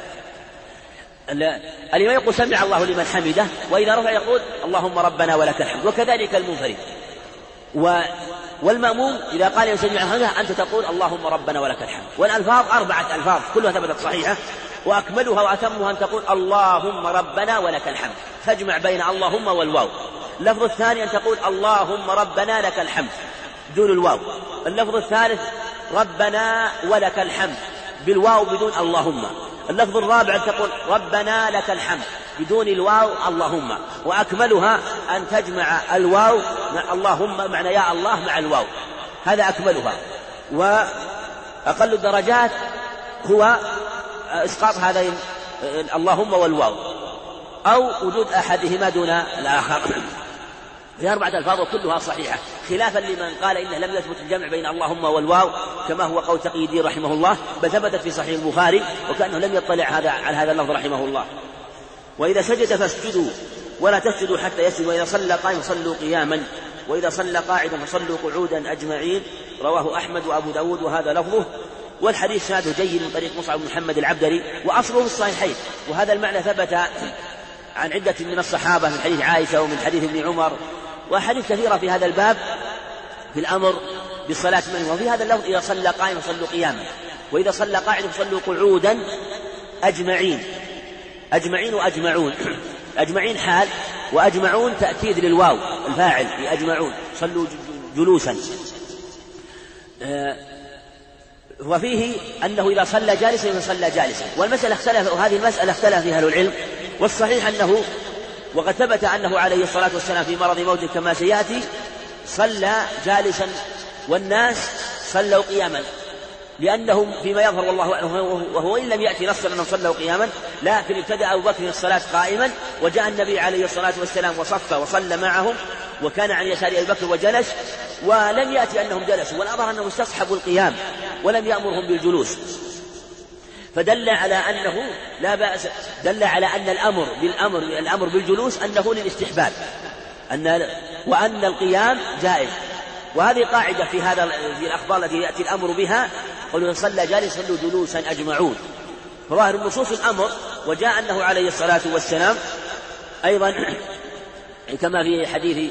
الإمام يقول سمع الله لمن حمده، وإذا رفع يقول اللهم ربنا ولك الحمد، وكذلك المنفرد. والمأموم إذا قال سمع الله أنت تقول اللهم ربنا ولك الحمد. والألفاظ 4 ألفاظ كلها ثبتت صحيحة، وأكملها وأتمها أن تقول اللهم ربنا ولك الحمد، تجمع بين اللهم والواو. اللفظ الثاني أن تقول اللهم ربنا لك الحمد بدون الواو. اللفظ الثالث ربنا ولك الحمد بالواو بدون اللهم. اللفظ الرابع أن تقول ربنا لك الحمد بدون الواو اللهم. وأكملها أن تجمع الواو مع اللهم، معنى يا الله مع الواو، هذا أكملها. وأقل الدرجات هو إسقاط هذين اللهم والواو، أو وجود أحدهما دون الآخر. في 4 ألفاظ وكلها صحيحة، خلافا لمن قال إنه لم يثبت الجمع بين اللهم والواو كما هو قول تقي الدين رحمه الله، بل ثبتت في صحيح البخاري، وكأنه لم يطلع على هذا اللفظ رحمه الله. وإذا سجد فاسجدوا ولا تسجدوا حتى يسجد، وإذا صلى قائما فصلوا قياما، وإذا صلى قاعدا فصلوا قعودا أجمعين. رواه أحمد وأبو داود وهذا لفظه. والحديث سنده جيد من طريق مصعب بن محمد العبدري، وأصله في الصحيحين. وهذا المعنى ثبت عن عدة من الصحابة من حديث عائشة ومن حديث ابن عمر، وحديث كثيرة في هذا الباب في الأمر بالصلاة منه. وفي هذا اللفظ إذا صلى قائما فصلوا قياما، وإذا صلى قاعدا فصلوا قعودا أجمعين. أجمعين وأجمعون، أجمعين حال، وأجمعون تأكيد للواو الفاعل لأجمعون، صلوا جلوسا. وفيه أنه إذا صلى جالسا فصلى جالسا. والمسألة اختلف، وهذه المسألة اختلف فيها أهل العلم. والصحيح أنه وقد ثبت أنه عليه الصلاة والسلام في مرض موته كما سيأتي صلى جالسا والناس صلوا قياما، لأنهم فيما يظهر والله أعلم، وهو إن لم يأتي نصا أنهم صلوا قياما، لكن ابتدأ أبو بكر الصلاة قائما، وجاء النبي عليه الصلاة والسلام وصف وصلى معهم، وكان عن يسار أبي بكر وجلس، ولم يأتي أنهم جلسوا، والأظهر أنهم استصحبوا القيام ولم يأمرهم بالجلوس. فدل على أنه لا بأس، دل على أن الأمر بالجلوس أنه للاستحباب، وأن القيام جائز. وهذه قاعدة في الأخبار التي يأتي الأمر بها، قالوا صلى جالس صلوا جلوسا أجمعون، فظاهر النصوص الأمر. وجاء أنه عليه الصلاة والسلام أيضا كما في حديث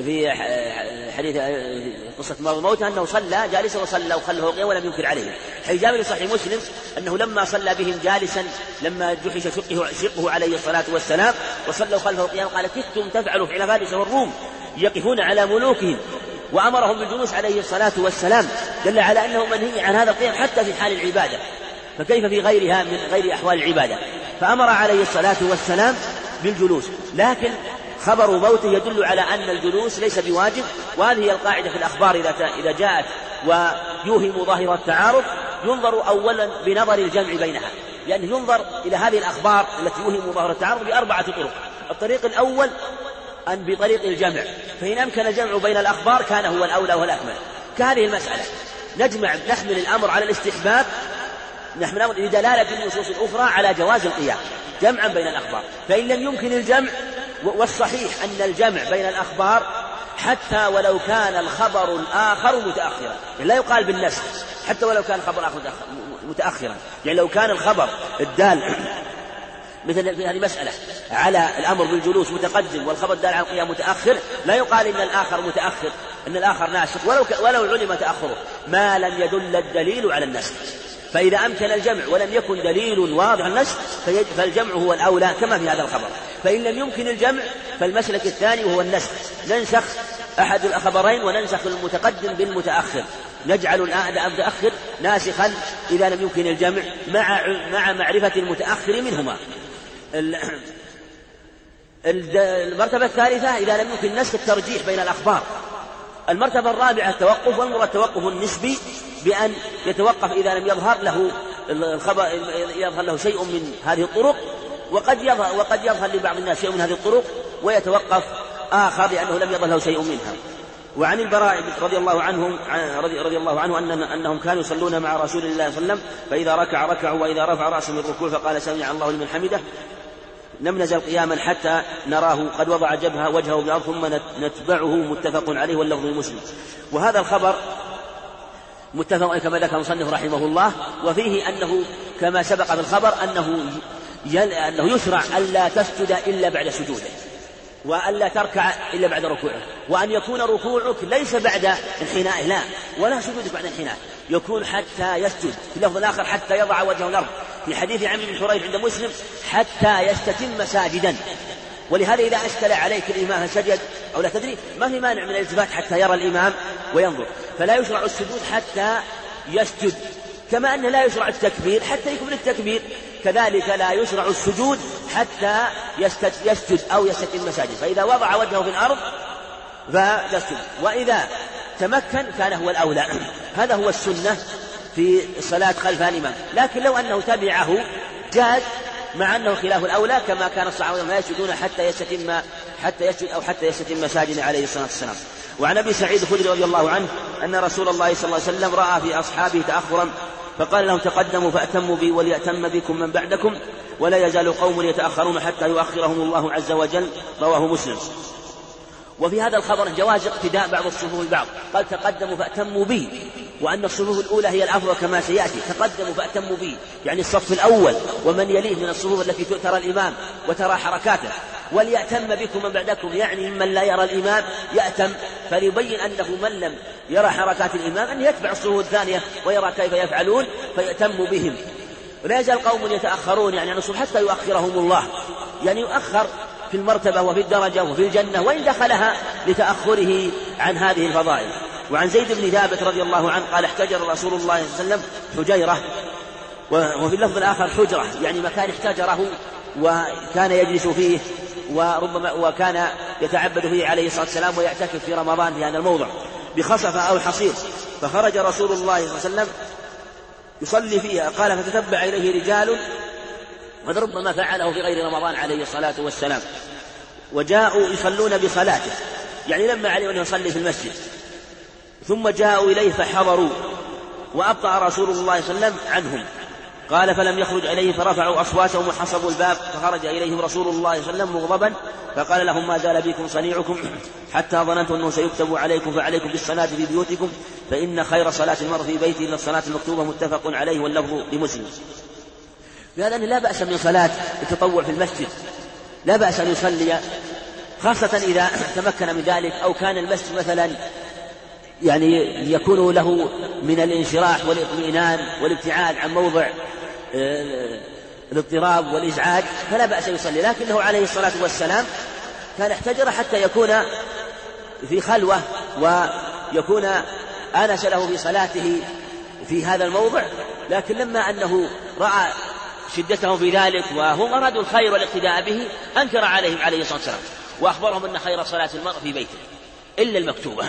قصة مرض الموت أنه صلى جالسا وصلى وخلفه قياما ولم ينكر عليه. حديث جابر صحيح مسلم أنه لما صلى بهم جالسا لما جحش شقه عليه الصلاة والسلام وصلوا خلفه قياما قال كدتم تفعلوا فعل فارس والروم يقفون على ملوكهم، وأمرهم بالجلوس عليه الصلاة والسلام، دل على أنه منهي عن هذا القيام حتى في حال العبادة، فكيف في غيرها من غير أحوال العبادة. فأمر عليه الصلاة والسلام بالجلوس، لكن خبر موته يدل على أن الجلوس ليس بواجب. وهذه هي القاعدة في الأخبار إذا جاءت ويوهم ظاهر التعارض ينظر أولا بنظر الجمع بينها، لأنه ينظر إلى هذه الأخبار التي يوهم ظاهر التعارض ب4 طرق. الطريق الأول أن بطريق الجمع، فإن أمكن الجمع بين الأخبار كان هو الأولى والأكمل. كهذه المسألة نحمل الأمر على الاستحباب، نحمل الأمر لدلالة النصوص الأخرى على جواز القيام جمعا بين الأخبار. فإن لم يمكن الجمع، والصحيح أن الجمع بين الأخبار حتى ولو كان الخبر الآخر متأخرا، يعني لا يقال بالنسخ حتى ولو كان الخبر الآخر متأخرا، يعني لو كان الخبر الدال مثل في هذه مسألة على الأمر بالجلوس متقدم والخبر الدال على القيام متأخر، لا يقال إن الآخر متأخر، إن الآخر ناسخ ولو علم تأخره ما لم يدل الدليل على النسخ. فإذا أمكن الجمع ولم يكن دليل واضح النسخ فالجمع هو الأولى كما في هذا الخبر. فإن لم يمكن الجمع فالمسلك الثاني وهو النسخ، ننسخ أحد الخبرين وننسخ المتقدم بالمتأخر، نجعل المتأخر ناسخا إذا لم يمكن الجمع مع معرفة المتأخر منهما. المرتبة الثالثة إذا لم يمكن نسخ الترجيح بين الأخبار. المرتبة الرابعة التوقف، والمراد التوقف النسبي بأن يتوقف إذا لم يظهر له الخبر، يظهر له شيء من هذه الطرق، وقد يظهر لبعض الناس شيء من هذه الطرق ويتوقف آخر لأنه لم يظهر له شيء منها. وعن البراء رضي الله عنه أنهم كانوا يصلون مع رسول الله صلى الله عليه وسلم، فإذا ركع ركعوا وإذا رفع رأسه من الركوع فقال سمع الله لمن حمده، لم نزل قياما حتى نراه قد وضع وجهه بالأرض ثم نتبعه، متفق عليه واللفظ لمسلم. وهذا الخبر متفق كما ذكر المصنف رحمه الله، وفيه أنه كما سبق في الخبر أنه يشرع ألا تسجد إلا بعد سجوده، وألا تركع إلا بعد ركوعه، وأن يكون ركوعك ليس بعد انحنائه، لا، ولا سجودك بعد انحنائه، يكون حتى يسجد. في اللفظ الآخر حتى يضع وجهه الأرض، في حديث عمرو بن حريث عند مسلم حتى يستتم ساجدا. ولهذا إذا أشكل عليك الإمام هل سجد أو لا تدري، ما في مانع من الالتفات حتى يرى الإمام وينظر. فلا يشرع السجود حتى يسجد، كما أن لا يشرع التكبير حتى يكمل التكبير، كذلك لا يشرع السجود حتى يسجد أو يستتم ساجدا. فإذا وضع وجهه في الأرض فيسجد، وإذا تمكن كان هو الأولى. هذا هو السنة في الصلاة خلف الإمام. لكن لو أنه تبعه جاز، مع أنه خلاف الأولى، كما كان الصحابة لا يسجدون حتى يسجد أو حتى يستتم ساجدا عليه الصلاة والسلام. وعن أبي سعيد الخدري رضي الله عنه أن رسول الله صلى الله عليه وسلم رأى في أصحابه تأخرا فقال لهم تقدموا فأتموا بي وليأتم بكم من بعدكم، ولا يزال قوم يتأخرون حتى يؤخرهم الله عز وجل. رواه مسلم. وفي هذا الخبر جواز اقتداء بعض الصفوف البعض، قال تقدموا فأتموا بي، وأن الصفوف الأولى هي الأفضل كما سيأتي. تقدموا فأتموا بي يعني الصف الأول ومن يليه من الصفوف التي ترى الإمام وترى حركاته. وليأتم بكم من بعدكم يعني ممن لا يرى الإمام يأتم، فليبين أنه من لم يرى حركات الإمام أن يتبع الصفوف الثانية ويرى كيف يفعلون فيأتم بهم. ولا يزال قوم يتأخرون يعني عن الصفوف حتى يؤخرهم الله، يعني يؤخر في المرتبة وفي الدرجة وفي الجنة وإن دخلها لتأخره عن هذه الفضائل. وعن زيد بن ثابت رضي الله عنه قال احتجر رسول الله صلى الله عليه وسلم حجيرة، وفي اللفظ الآخر حجرة يعني مكان احتجره وكان يجلس فيه وربما وكان يتعبد فيه عليه الصلاة والسلام ويعتكف في رمضان في هذا الموضع بخصفة أو حصير. فخرج رسول الله صلى الله عليه وسلم يصلي فيها، قال فتتبع إليه رجال، وربما فعله في غير رمضان عليه الصلاة والسلام، وجاءوا يصلون بصلاته يعني لما علموا أن يصلي في المسجد، ثم جاءوا إليه فحضروا وأبطأ رسول الله صلى الله عليه وسلم عنهم. قال فلم يخرج إليه فرفعوا أصواتهم وحصبوا الباب، فخرج إليهم رسول الله صلى الله عليه وسلم مغضبا فقال لهم ما زال بكم صنيعكم حتى ظننت أنه سيكتب عليكم، فعليكم بالصلاة في بيوتكم فإن خير صلاة المرء في بيته إلا الصلاة المكتوبة، متفق عليه واللفظ لمسلم. بهذا أن لا بأس من صلاة التطوع في المسجد، لا بأس أن يصلي خاصة إذا تمكن من ذلك، أو كان المسجد مثلا يعني يكون له من الانشراح والإطمئنان والابتعاد عن موضع الاضطراب والإزعاج فلا بأس يصلي. لكنه عليه الصلاة والسلام كان احتجر حتى يكون في خلوة ويكون آنس له في صلاته في هذا الموضع، لكن لما أنه رأى شدتهم في ذلك وهم أرادوا الخير والاقتداء به أنكر عليهم عليه الصلاة والسلام وأخبرهم أن خير صلاة المرء في بيته إلا المكتوبة.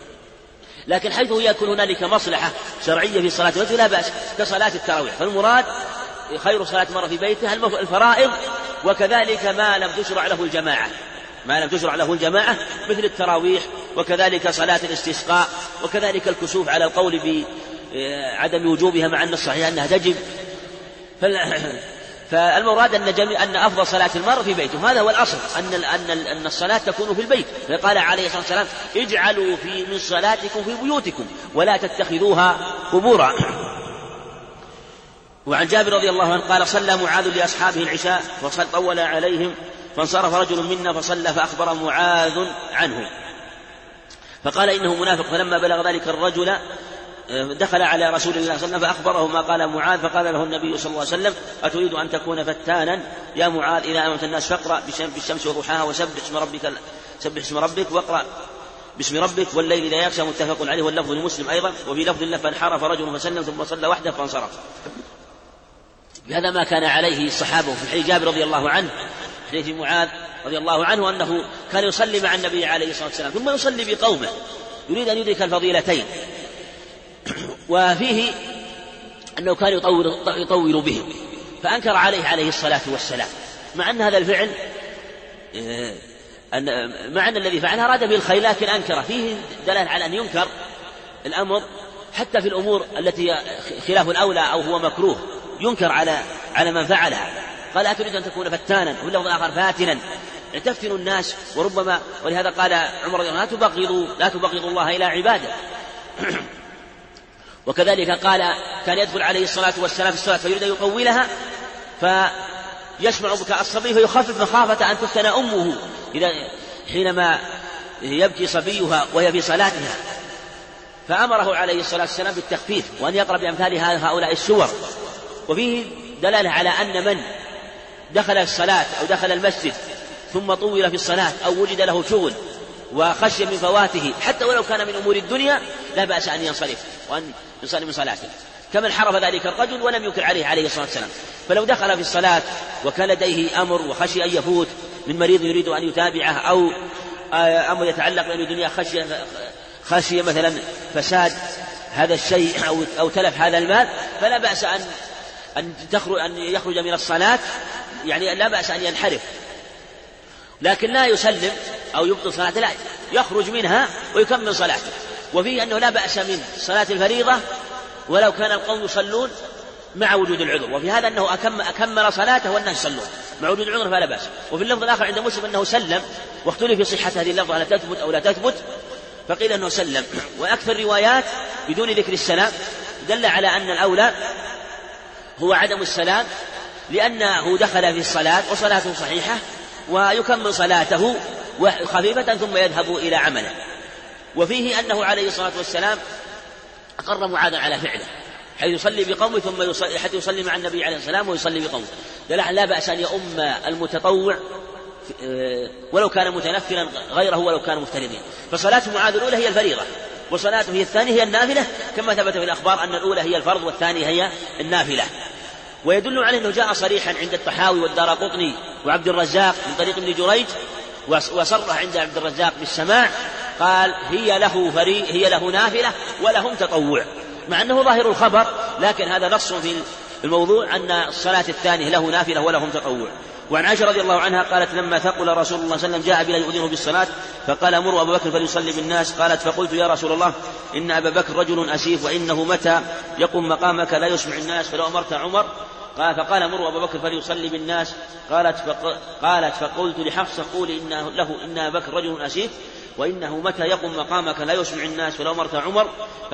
لكن حيث يكون هنالك مصلحة شرعية في صلاة البيت لا بأس كصلاة التراويح، فالمراد خير صلاة المرء في بيته الفرائض، وكذلك ما لم تشرع له الجماعة مثل التراويح، وكذلك صلاة الاستسقاء، وكذلك الكسوف على القول بعدم وجوبها مع أن الصحيح أنها تجب. فالمراد أن أفضل صلاة المرء في بيته، هذا هو الأصل أن الصلاة تكون في البيت. فقال عليه الصلاة والسلام اجعلوا من صلاتكم في بيوتكم ولا تتخذوها قبورا. وعن جابر رضي الله عنه قال صلى معاذ لأصحابه العشاء فطول عليهم فانصرف رجل منا فصلى فأخبر معاذ عنه فقال إنه منافق، فلما بلغ ذلك الرجل دخل على رسول الله صلى الله عليه وسلم فأخبره ما قال معاذ، فقال له النبي صلى الله عليه وسلم أتريد أن تكون فتانا يا معاذ؟ إذا أمرت الناس فاقرأ بالشمس وضحاها وسبح اسم ربك واقرأ باسم ربك والليل إذا يغشى، متفق عليه واللفظ لمسلم أيضا. وفي لفظ الله فانحرف رجل فسلم ثم صلى وحده فانصرف. بهذا ما كان عليه الصحابة في حديث جابر رضي الله عنه، حديث معاذ رضي الله عنه أنه كان يصلي مع النبي عليه الصلاة والسلام ثم يصلي بقومه يريد أن يدرك الفضيلتين، وفيه أنه كان يطول بهم فأنكر عليه الصلاة والسلام، مع أن هذا الفعل مع أن الذي فعل أراد به الخير لكن أنكر، فيه دلالة على أن ينكر الأمر حتى في الأمور التي خلاف الأولى أو هو مكروه، ينكر على من فعلها. قال أتريد أن تكون فتانا، وفي اللفظ الآخر فاتنا، تفتن الناس. وربما ولهذا قال عمر رضي الله عنه لا تبغضوا الله إلى عباده. وكذلك قال كان يدخل عليه الصلاة والسلام في الصلاة فيريد أن يطولها فيسمع بكاء الصبي فيخفف مخافة أن تفتن أمه حينما يبكي صبيها وهي في صلاتها، فأمره عليه الصلاة والسلام بالتخفيف وأن يقرأ بأمثال هؤلاء السور. وفيه دلالة على أن من دخل الصلاة أو دخل المسجد ثم طول في الصلاة أو وجد له شغل وخشي من فواته حتى ولو كان من أمور الدنيا لا بأس أن ينصرف وأن يصلي من صلاته، كما انحرف ذلك الرجل ولم ينكر عليه الصلاة والسلام. فلو دخل في الصلاة وكان لديه أمر وخشي أن يفوت من مريض يريد أن يتابعه أو أمر يتعلق بأمر الدنيا خشي مثلا فساد هذا الشيء أو تلف هذا المال، فلا بأس أن يخرج من الصلاة، يعني لا بأس أن ينحرف، لكن لا يسلم أو يبطل صلاته، لا يخرج منها ويكمل صلاته. وفيه أنه لا بأس من صلاة الفريضة ولو كان القوم يصلون مع وجود العذر، وفي هذا أنه أكمل صلاته والناس يصلون مع وجود العذر فلا بأس. وفي اللفظ الآخر عند مسلم أنه سلم، واختلف في صحة هذه اللفظة هل تثبت أو لا تثبت، فقيل أنه سلم. وأكثر روايات بدون ذكر السلام دل على أن الأولى هو عدم السلام، لأنه دخل في الصلاة وصلاته صحيحة ويكمل صلاته خفيفة ثم يذهب إلى عمله. وفيه أنه عليه الصلاة والسلام أقر معاذا على فعله حيث يصلي بقومه حتى يصلي مع النبي عليه السلام ويصلي بقومه، لا بأس أن يؤم المتطوع ولو كان متنفلا غيره ولو كان مفترضا. فصلاة معاذ الأولى هي الفريضة وصلاته هي الثانية هي النافلة، كما ثبت في الأخبار أن الأولى هي الفرض والثانية هي النافلة. ويدل عليه أنه جاء صريحا عند الطحاوي والدارقطني وعبد الرزاق من طريق ابن جريج، وصرح عند عبد الرزاق بالسماع، قال هي له نافلة ولهم تطوع، مع أنه ظاهر الخبر لكن هذا نص في الموضوع أن الصلاة الثانية له نافلة ولهم تطوع. وعن عائشة رضي الله عنها قالت لما ثقل رسول الله صلى الله عليه وسلم جاء بلا يؤذنه بالصلاة فقال مروا أبا بكر فليصلي بالناس. قالت فقلت يا رسول الله إن أبا بكر رجل أسيف وإنه متى يقوم مقامك لا يسمع الناس فلو أمرت عمر. فقال مروا أبا بكر فليصلي بالناس. قالت فقلت لحفصة قولي إن أبا بكر رجل أسيف وإنه متى يقوم مقامك لا يسمع الناس فلو أمرت عمر.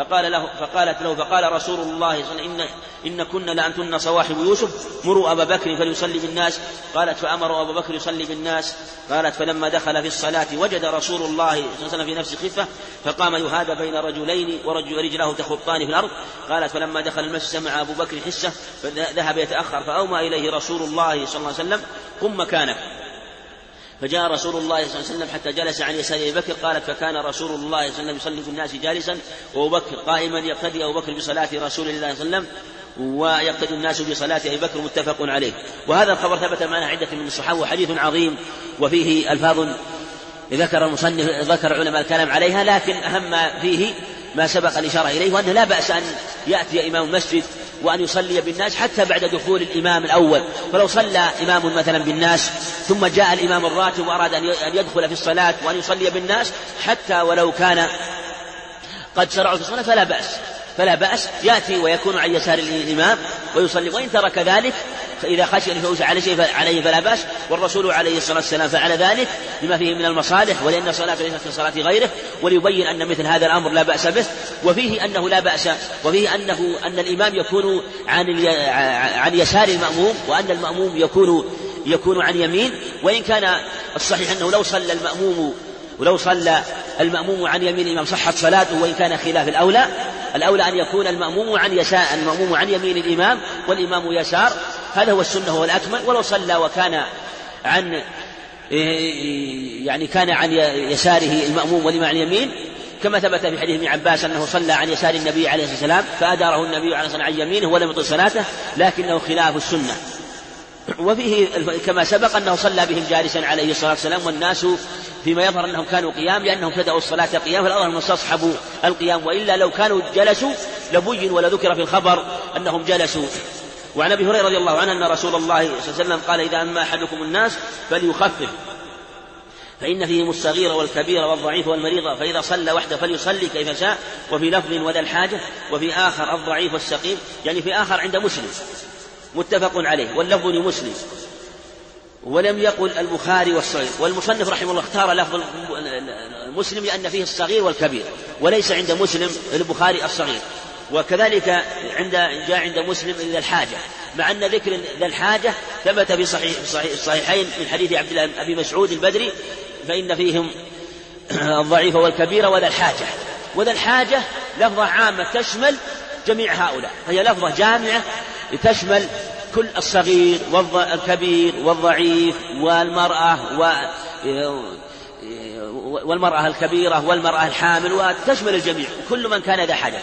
فقال رسول الله صلى الله عليه وسلم إن كنا لأنتن صواحب يوسف مروا أبا بكر فليصلي بالناس. قالت فأمر أبا بكر يصلي بالناس. قالت فلما دخل في الصلاة وجد رسول الله صلى الله عليه وسلم في نفس خفة فقام يهادى بين رجلين ورجلاه تخطان في الأرض. قالت فلما دخل المسجد سمع أبو بكر حسه فذهب يتأخر فأومى إليه رسول الله صلى الله عليه وسلم قم مكانك. فجاء رسول الله صلى الله عليه وسلم حتى جلس عن يسار أبي بكر. قالت فكان رسول الله صلى الله عليه وسلم يصلي في الناس جالسا وأبو بكر قائما يقتدي أبو بكر بصلاة رسول الله صلى الله عليه وسلم ويقتدي الناس بصلاة أبي بكر متفق عليه. وهذا الخبر ثبت معنا عدة من الصحابة وحديث عظيم وفيه ألفاظ ذكر علماء الكلام عليها، لكن أهم ما فيه ما سبق الإشارة إليه وأنه لا بأس أن يأتي إمام المسجد وأن يصلي بالناس حتى بعد دخول الإمام الأول. فلو صلى إمام مثلا بالناس ثم جاء الإمام الراتب وأراد أن يدخل في الصلاة وأن يصلي بالناس حتى ولو كان قد شرعوا في الصلاة فلا بأس يأتي ويكون عن يسار الإمام ويصلي. وإن ترك ذلك فإذا خشي أن يفوز عليه فلا بأس. والرسول عليه الصلاة والسلام فعل ذلك لما فيه من المصالح ولأن الصلاة ليست كصلاة غيره، وليبين أن مثل هذا الأمر لا بأس به. وفيه أنه لا بأس وفيه أن الإمام يكون عن يسار المأموم وأن المأموم يكون عن يمين. وإن كان الصحيح أنه لو صلى المأموم عن يمين الإمام صحت صلاته، وإن كان خلاف الأولى أن يكون المأموم عن يمين الإمام والإمام يسار، هذا هو السنة والأكمل. ولو صلى وكان كان عن يساره المأموم والإمام عن يمين كما ثبت في حديث ابن عباس أنه صلى عن يسار النبي عليه الصلاة والسلام فأداره النبي عليه الصلاة والسلام عن يمينه ولم يطل صلاته لكنه خلاف السنة. وفيه كما سبق أنه صلى بهم جالسا عليه الصلاة والسلام والناس فيما يظهر أنهم كانوا قيام لأنهم ابتدأوا الصلاة قيام، فالأظهر أنهم استصحبوا القيام، وإلا لو كانوا جلسوا لبين ولذكر في الخبر أنهم جلسوا. وعن أبي هريرة رضي الله عنه أن رسول الله صلى الله عليه وسلم قال إذا أما أحدكم الناس فليخفف فإن فيهم الصغير والكبير والضعيف والمريض فإذا صلى وحده فليصلي كيف شاء. وفي لفظ وذا الحاجة وفي آخر الضعيف والسقيم، يعني في آخر عند مسلم متفق عليه واللفظ لمسلم ولم يقل البخاري والصغير. والمصنف رحمه الله اختار لفظ مسلم لأن فيه الصغير والكبير، وليس عند مسلم البخاري الصغير. وكذلك جاء عند مسلم ذا الحاجة، مع أن ذكر ذا الحاجة ثبت في الصحيحين من حديث عبد الله أبي مسعود البدري، فإن فيهم الضعيف والكبير وذا الحاجة. وذا الحاجة لفظة عامة تشمل جميع هؤلاء، فهي لفظة جامعة تشمل كل الصغير والكبير والضعيف والمرأة الكبيرة والمرأة الحامل، وتشمل الجميع كل من كان ذا حاجة.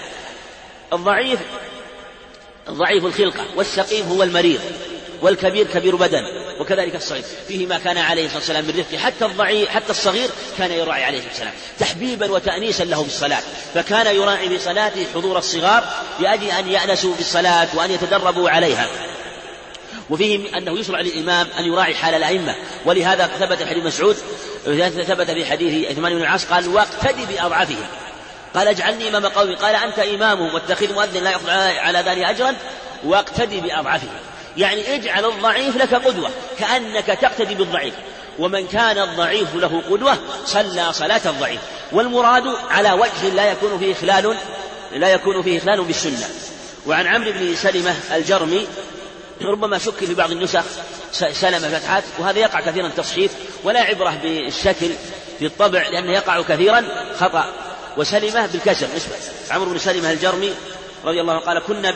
الضعيف الخلقة، والسقيم هو المريض، والكبير كبير بدن، وكذلك الصغير. فيه ما كان عليه الصلاة والسلام من رفق، حتى الصغير كان يراعي عليه الصلاة والسلام تحبيبا وتأنيسا له بالصلاة، فكان يراعي بصلاته حضور الصغار لأجل أن يأنسوا بالصلاة وأن يتدربوا عليها. وفيه أنه يشرع للإمام أن يراعي حال الأئمة، ولهذا ثبت في حديث مسعود، ثبت في حديث عثمان بن العاص قال: واقتدي بأضعافهم. قال: اجعلني إمام قومي. قال: أنت إمامهم، واتخذ مؤذن لا يأخذ على ذلك أجرا، واقتدي بأضعافهم. يعني اجعل الضعيف لك قدوة، كأنك تقتدي بالضعيف، ومن كان الضعيف له قدوة صلى صلاة الضعيف. والمراد على وجه لا يكون فيه إخلال بالسنة. وعن عمرو بن سلمة الجرمي، ربما شك في بعض النسخ سلمة فتحات، وهذا يقع كثيرا تصحيف، ولا عبرة بالشكل في الطبع لأنه يقع كثيرا خطأ. وسلمة بالكسر نسبة. عمرو بن سلمة الجرمي رضي الله عنه قال: كنا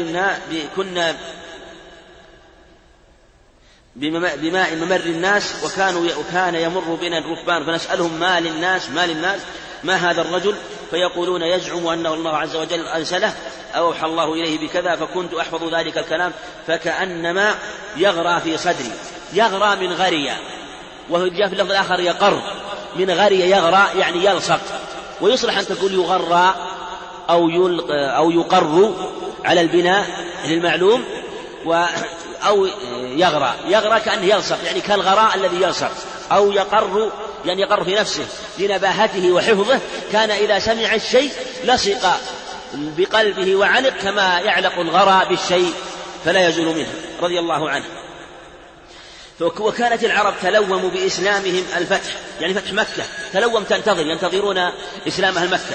بماء ممر الناس، وكان يمر بنا الركبان فنسألهم ما للناس ما هذا الرجل؟ فيقولون: يزعم أنه الله عز وجل أرسله أو أوحى الله إليه بكذا. فكنت أحفظ ذلك الكلام فكأنما يغرى في صدري. يغرى من غرية، وهو جاء في اللفظ الآخر يقر. من غرية يغرى يعني يلصق، ويصلح أن تقول يغرى أو يقر على البناء للمعلوم، أو يغرى كأنه يلصق، يعني كالغراء الذي يلصق، أو يقر يعني يقر في نفسه لنباهته وحفظه. كان إذا سمع الشيء لصق بقلبه وعلق كما يعلق الغراء بالشيء فلا يزول منه، رضي الله عنه. وكانت العرب تلوموا بإسلامهم الفتح، يعني فتح مكة، تلوم ينتظرون إسلام أهل مكة،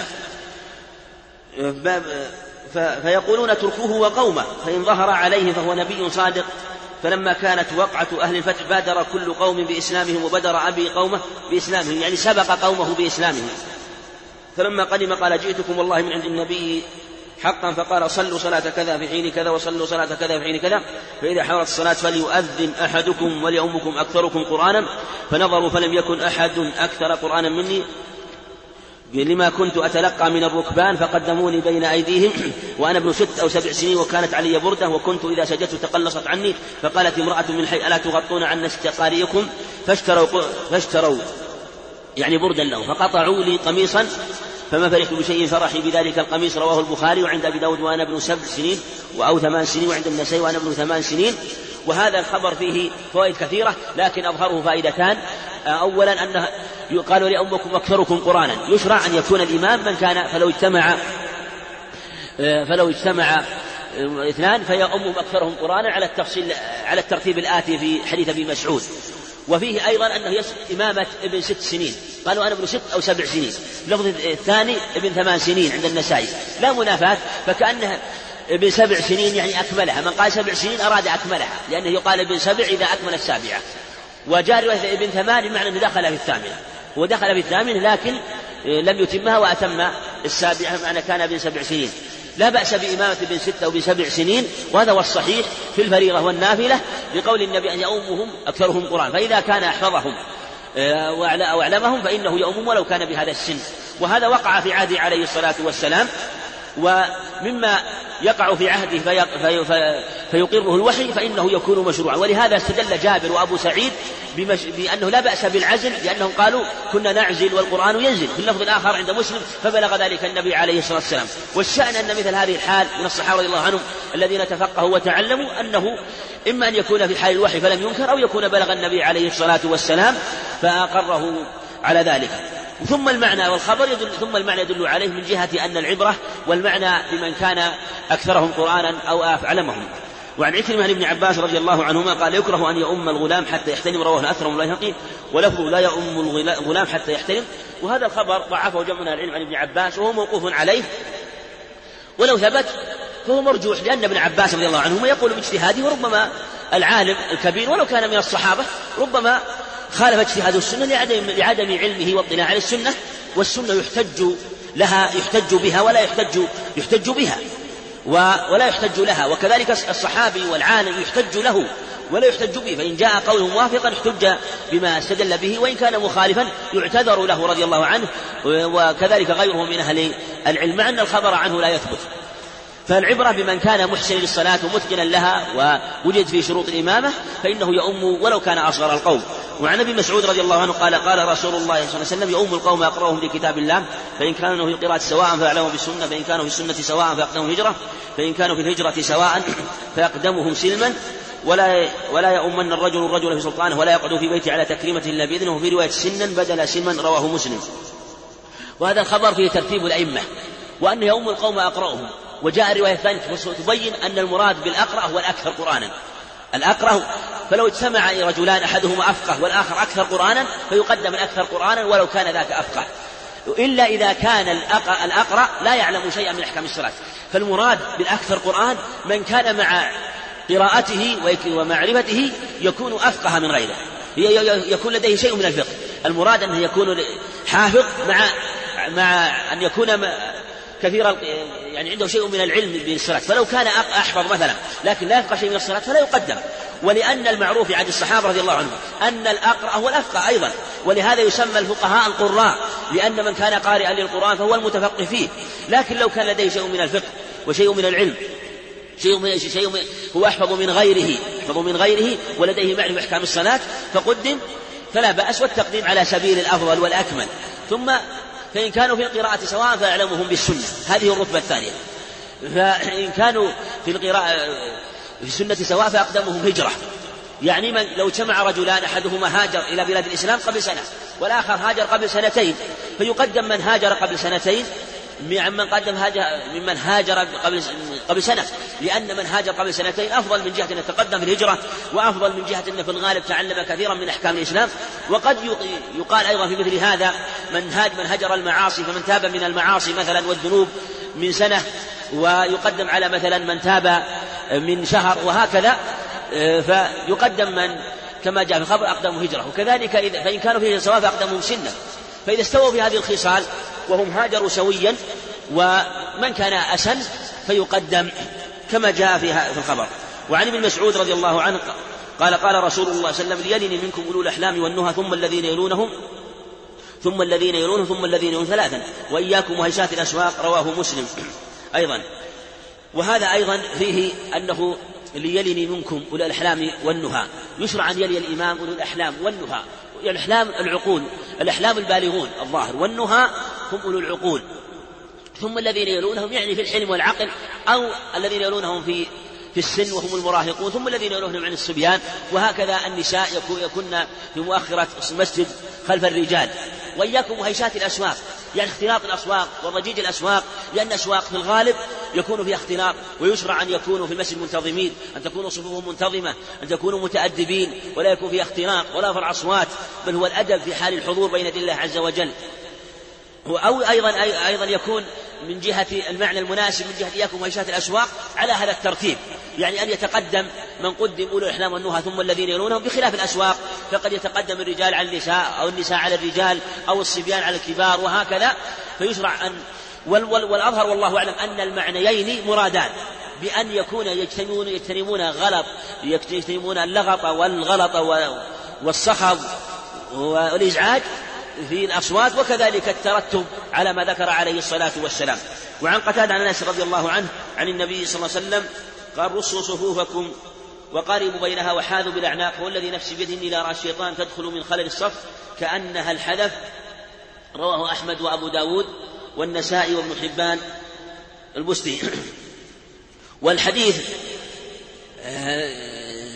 فيقولون: تركوه وقومه فإن ظهر عليه فهو نبي صادق. فلما كانت وقعة أهل الفتح بادر كل قوم بإسلامهم، وبدر أبي قومه بإسلامهم، يعني سبق قومه بإسلامهم. فلما قدم قال: جئتكم والله من عند النبي حقا، فقال: صلوا صلاة كذا في حين كذا، وصلوا صلاة كذا في حين كذا، فإذا حضرت الصلاة فليؤذن أحدكم وليؤمكم أكثركم قرآنا. فنظروا فلم يكن أحد أكثر قرآنا مني، لما كنت أتلقى من الركبان، فقدموني بين أيديهم وأنا ابن 6 أو 7 سنين، وكانت علي بردة، وكنت إذا سجدت تقلصت عني. فقالت امرأة من حي: ألا تغطون عن استقاريكم؟ فاشتروا يعني بردا له، فقطعوا لي قميصا، فما فرحت بشيء فرحي بذلك القميص. رواه البخاري. وعند أبي داود وأنا ابن 7 سنين أو 8 سنين، وعند النسائي وأنا ابن 8 سنين. وهذا الخبر فيه فوائد كثيرة، لكن أظهره فائدتان. أولا أنه يقال: لأمكم أكثركم قرآنا. يشرع أن يكون الإمام من كان، فلو اجتمع 2 فيأمهم أكثرهم قرآنا على الترتيب الآتي في حديث أبي مسعود. وفيه أيضا أنه إمامة ابن 6 سنين، قالوا: أنا ابن 6 أو 7 سنين. اللفظ الثاني ابن 8 سنين عند النسائي، لا منافاة، فكأنها ابن 7 سنين يعني أكملها. من قال 7 سنين أراد أكملها، لأنه يقال ابن 7 إذا أكمل 7. وجاء رواية ابن 8 بمعنى أنه دخل في 8، ودخل في 8 لكن لم يتمها وأتم 7، معنى كان ابن 7 سنين. لا بأس بإمامة ابن 6 أو ب7 سنين، وهذا هو الصحيح في الفريضة والنافلة، لقول النبي أن يؤمهم أكثرهم قرآن. فإذا كان أحفظهم وأعلمهم فإنه يؤمهم ولو كان بهذا السن. وهذا وقع في عهده عليه الصلاة والسلام، ومما يقع في عهده فيقره الوحي فإنه يكون مشروعا. ولهذا استدل جابر وأبو سعيد بأنه لا بأس بالعزل، لأنهم قالوا: كنا نعزل والقرآن ينزل. في اللفظ الآخر عند مسلم: فبلغ ذلك النبي عليه الصلاة والسلام. والشأن أن مثل هذه الحال من الصحابة رضي الله عنهم الذين تفقهوا وتعلموا، أنه إما أن يكون في حال الوحي فلم ينكر، أو يكون بلغ النبي عليه الصلاة والسلام فأقره على ذلك. ثم المعنى والخبر يدل عليه من جهة أن العبرة والمعنى بمن كان أكثرهم قرآنا أو أعلمهم. وعن عكرمة عن ابن عباس رضي الله عنهما قال يكره أن يؤم الغلام حتى يحتلم، رواه الأثرم والبيهقي، ولفظ لا يؤم الغلام حتى يحتلم. وهذا الخبر ضعفه جمع من العلم عن ابن عباس وهو موقوف عليه، ولو ثبت فهو مرجوح، لأن ابن عباس رضي الله عنهما يقول باجتهاده، وربما العالم الكبير ولو كان من الصحابة ربما خالف اجتهاد السنة لعدم علمه واطلاع على السنة، والسنة يحتج بها ولا يحتج بها ولا يحتج لها، وكذلك الصحابي والعالم يحتج له ولا يحتج به، فإن جاء قوله موافقا احتج بما استدل به، وإن كان مخالفا يعتذر له رضي الله عنه، وكذلك غيره من أهل العلم، مع أن الخبر عنه لا يثبت. فالعبرة بمن كان محسنا للصلاة ومتقنا لها ووجد في شروط الإمامة فإنه يؤم ولو كان أصغر القوم. وعن ابي مسعود رضي الله عنه قال قال رسول الله صلى الله عليه وسلم يؤم القوم أقرأهم لكتاب الله، فإن كانوا في القراءة سواء فأعلمهم بالسنة، فإن كانوا في السنة سواء فأقدمهم هجرة، فإن كانوا في الهجرة سواء فأقدمهم سلما، ولا يؤمن الرجل في سلطانه، ولا يقعد في بيته على تكريمته إلا بإذنه، وفي رواية سنا بدل سلما، رواه مسلم. وهذا الخبر فيه ترتيب الأئمة، وأن يؤم القوم أقرأهم. وجاء رواية ثانية تبين أن المراد بالأقرأ هو الأكثر قرآنا، الأقرأ، فلو اجتمع رجلان أحدهما أفقه والآخر أكثر قرآنا فيقدم الأكثر قرآنا ولو كان ذاك أفقه، إلا إذا كان الأقرأ لا يعلم شيئا من أحكام الصلاة. فالمراد بالأكثر قرآن من كان مع قراءته ومعرفته يكون أفقه من غيره، يكون لديه شيء من الفقه. المراد أنه يكون حافظ مع أن يكون كثير يعني عنده شيء من العلم بالصلاة، فلو كان أحفظ مثلا لكن لا يفقه شيء من الصلاة فلا يقدم. ولأن المعروف عن الصحابة رضي الله عنهم أن الأقرأ هو الأفقه أيضا، ولهذا يسمى الفقهاء القراء، لأن من كان قارئا للقرآن فهو المتفقه فيه. لكن لو كان لديه شيء من الفقه وشيء من العلم هو أحفظ من غيره ولديه معرفة أحكام الصلاة فقدم فلا بأس، والتقديم على سبيل الأفضل والأكمل. ثم فإن كانوا في القراءة سواء فأعلمهم بالسنة، هذه الرتبة الثانية. فإن كانوا في القراءة في السنة سواء فأقدمهم هجرة، يعني من لو جمع رجلان أحدهما هاجر إلى بلاد الإسلام قبل سنة والآخر هاجر قبل سنتين، فيقدم من هاجر قبل سنتين ممن هاجر قبل سنة، لأن من هاجر قبل سنتين أفضل من جهة أن يتقدم في الهجرة، وأفضل من جهة أن في الغالب تعلم كثيرا من أحكام الإسلام. وقد يقال أيضا في مثل هذا من هجر المعاصي، فمن تاب من المعاصي مثلا والذنوب من سنة ويقدم على مثلا من تاب من شهر، وهكذا فيقدم من كما جاء في الخبر أقدموا هجرة. وكذلك فإن كانوا فيه سواء فأقدموا سنة، فإذا استووا في هذه الخصال وهم هاجروا سويا، ومن كان أسن فيقدم كما جاء في الخبر. وعن ابن مسعود رضي الله عنه قال قال رسول الله صلى الله عليه وسلم ليلني منكم أولو الأحلام والنهى ثم الذين يلونهم ثم الذين يلونهم ثم الذين يلونهم ثلاثا وإياكم وهيشات الأسواق، رواه مسلم أيضا. وهذا أيضا فيه أنه ليلني منكم أولو الأحلام والنهى، يشرع أن يلي الإمام أولو الأحلام والنهى. الأحلام العقول، الأحلام البالغون الظاهر، والنهى هم أولو العقول. ثم الذين يلونهم يعني في الحلم والعقل، أو الذين يلونهم في السن وهم المراهقون، ثم الذين يلونهم عن الصبيان. وهكذا النساء يكون في مؤخرة المسجد خلف الرجال. وإياكم وهيشات الأسواق، يعني اختلاط الأسواق وضجيج الأسواق، لأن الأسواق في الغالب يكون فيها اختلاط، ويشرع أن يكونوا في المسجد منتظمين، أن تكونوا صفوفهم منتظمة، أن تكونوا متأدبين، ولا يكون فيها اختلاط ولا فرع أصوات، بل هو الأدب في حال الحضور بين يدي الله عز وجل. أو أيضا يكون من جهة المعنى المناسب من جهة إياكم وهيشات الأسواق على هذا الترتيب، يعني أن يتقدم من قدم أولو الأحلام والنهى ثم الذين يلونهم، بخلاف الأسواق فقد يتقدم الرجال على النساء أو النساء على الرجال أو الصبيان على الكبار، وهكذا. فيشرع أن والأظهر والله أعلم أن المعنيين مرادان، بأن يكون يجتنبون اللغط والغلط والصخب والإزعاج في الأصوات، وكذلك الترتب على ما ذكر عليه الصلاة والسلام. وعن قتادة عن أنس رضي الله عنه عن النبي صلى الله عليه وسلم قال رصوا صفوفكم وقاربوا بينها وحاذوا بالأعناق، والذي نفسي بيده إني لأرى الشيطان تدخل من خلل الصف كأنها الحدث، رواه أحمد وأبو داود والنسائي وابن حبان البستي. والحديث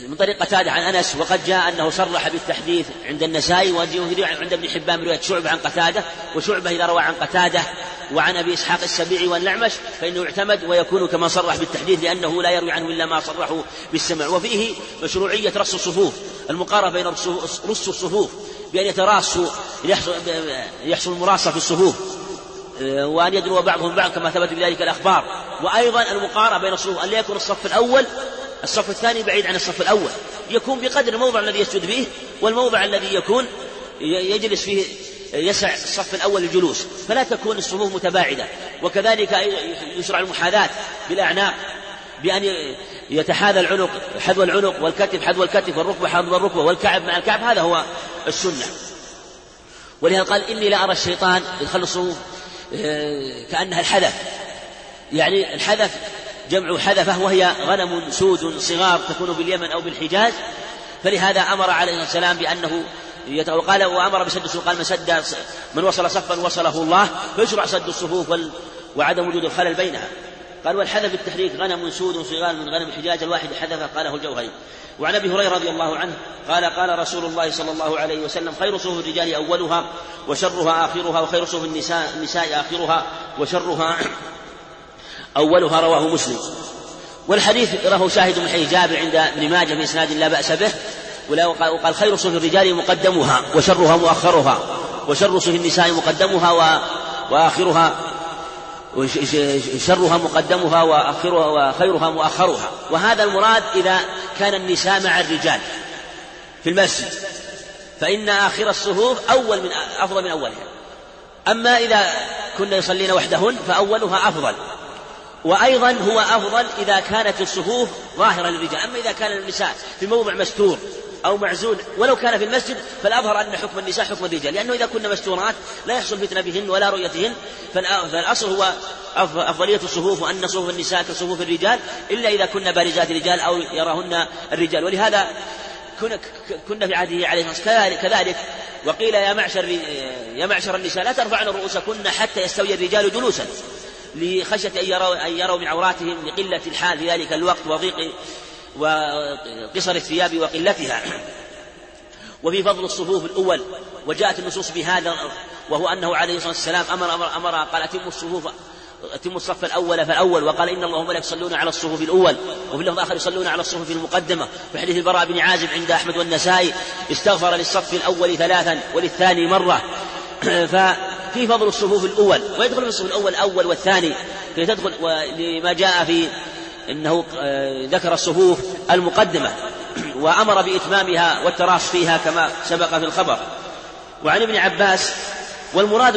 من طريق قتادة عن أنس، وقد جاء أنه صرح بالتحديث عند النسائي، وعند ابن حبان رواية شعبة عن قتادة، وشعبة إذا روى عن قتادة وعن أبي إسحاق السبيعي والأعمش فإنه يعتمد ويكون كما صرح بالتحديث، لأنه لا يروي عنه إلا ما صرحه بالسمع. وفيه مشروعية رص الصفوف، المقارنة بين رص الصفوف بأن يتراصوا يحصل المراصة في الصفوف، وأن يدنو بعضهم بعض كما ثبت بذلك الأخبار. وأيضا المقارنة بين الصفوف، أن لا يكون الصف الأول الصف الثاني بعيد عن الصف الأول، يكون بقدر الموضع الذي يسجد فيه والموضع الذي يكون يجلس فيه يسع الصف الأول الجلوس، فلا تكون الصفوف متباعدة. وكذلك يشرع المحاذاة بالأعناق، بأن يتحاذى العنق حذو العنق، والكتف حذو الكتف، والركبة حذو الركبة، والكعب مع الكعب، هذا هو السنة. ولهذا قال إني لا أرى الشيطان يدخل الصفوف كأنها الحذف، يعني الحذف جمع حذفة، وهي غنم سود صغار تكون باليمن أو بالحجاز. فلهذا أمر عليه السلام بأنه وقال وأمر بسد الصفوف، قال من وصل صفا وصله الله، فيشرع سد الصفوف وعدم وجود الخلل بينها. قال والحذف بالتحريك غنم سود صغار من غنم الحجاز الواحد حذفه، قاله الجوهري. وعن أبي هريرة رضي الله عنه قال قال رسول الله صلى الله عليه وسلم خير صفوف الرجال أولها وشرها آخرها، وخير صفوف النساء آخرها وشرها أولها، رواه مسلم. والحديث له شاهد من حديث جابر عند ابن ماجه بإسناد لا بأس به. وقال خير صفوف الرجال مقدمها وشرها مؤخرها، وشر صفوف النساء مقدمها وآخرها، شرها مقدمها وآخرها، وخيرها مؤخرها. وهذا المراد إذا كان النساء مع الرجال في المسجد، فإن آخر الصفوف أفضل من أولها. أما إذا كنا يصلين وحدهن فأولها أفضل، وأيضا هو أفضل إذا كانت الصفوف ظاهرة للرجال. أما إذا كان النساء في موضع مستور أو معزول ولو كان في المسجد، فالأظهر أن حكم النساء حكم الرجال، لأنه إذا كنا مستورات لا يحصل فتنة بهن ولا رؤيتهن، فالأصل هو أفضلية الصفوف، وأن صفوف النساء كصفوف الرجال، إلا إذا كنا بارزات الرجال أو يراهن الرجال. ولهذا كنا في عهده عليه الصلاة والسلام كذلك. وقيل يا معشر النساء لا ترفعن رؤوسكن حتى يستوي الرجال جلوسا، لخشية أن يروا من عوراتهم لقلة الحال في ذلك الوقت وضيق وقصر الثياب وقلتها. وفي فضل الصفوف الأول، وجاءت النصوص بهذا، وهو أنه عليه الصلاة والسلام أمر قال أتموا الصف الأول فالأول، وقال إن الله وملائكته يصلون على الصفوف الأول، وفي اللفظ الآخر يصلون على الصفوف المقدمة. في حديث البراء بن عازب عند أحمد والنسائي استغفر للصف الأول 3 وللثاني مرة. ففي فضل الصفوف الأول، ويدخل في الصف الأول الأول والثاني تدخل، ولما جاء في إنه ذكر الصفوف المقدمة وأمر بإتمامها والتراص فيها كما سبق في الخبر. وعن ابن عباس والمراد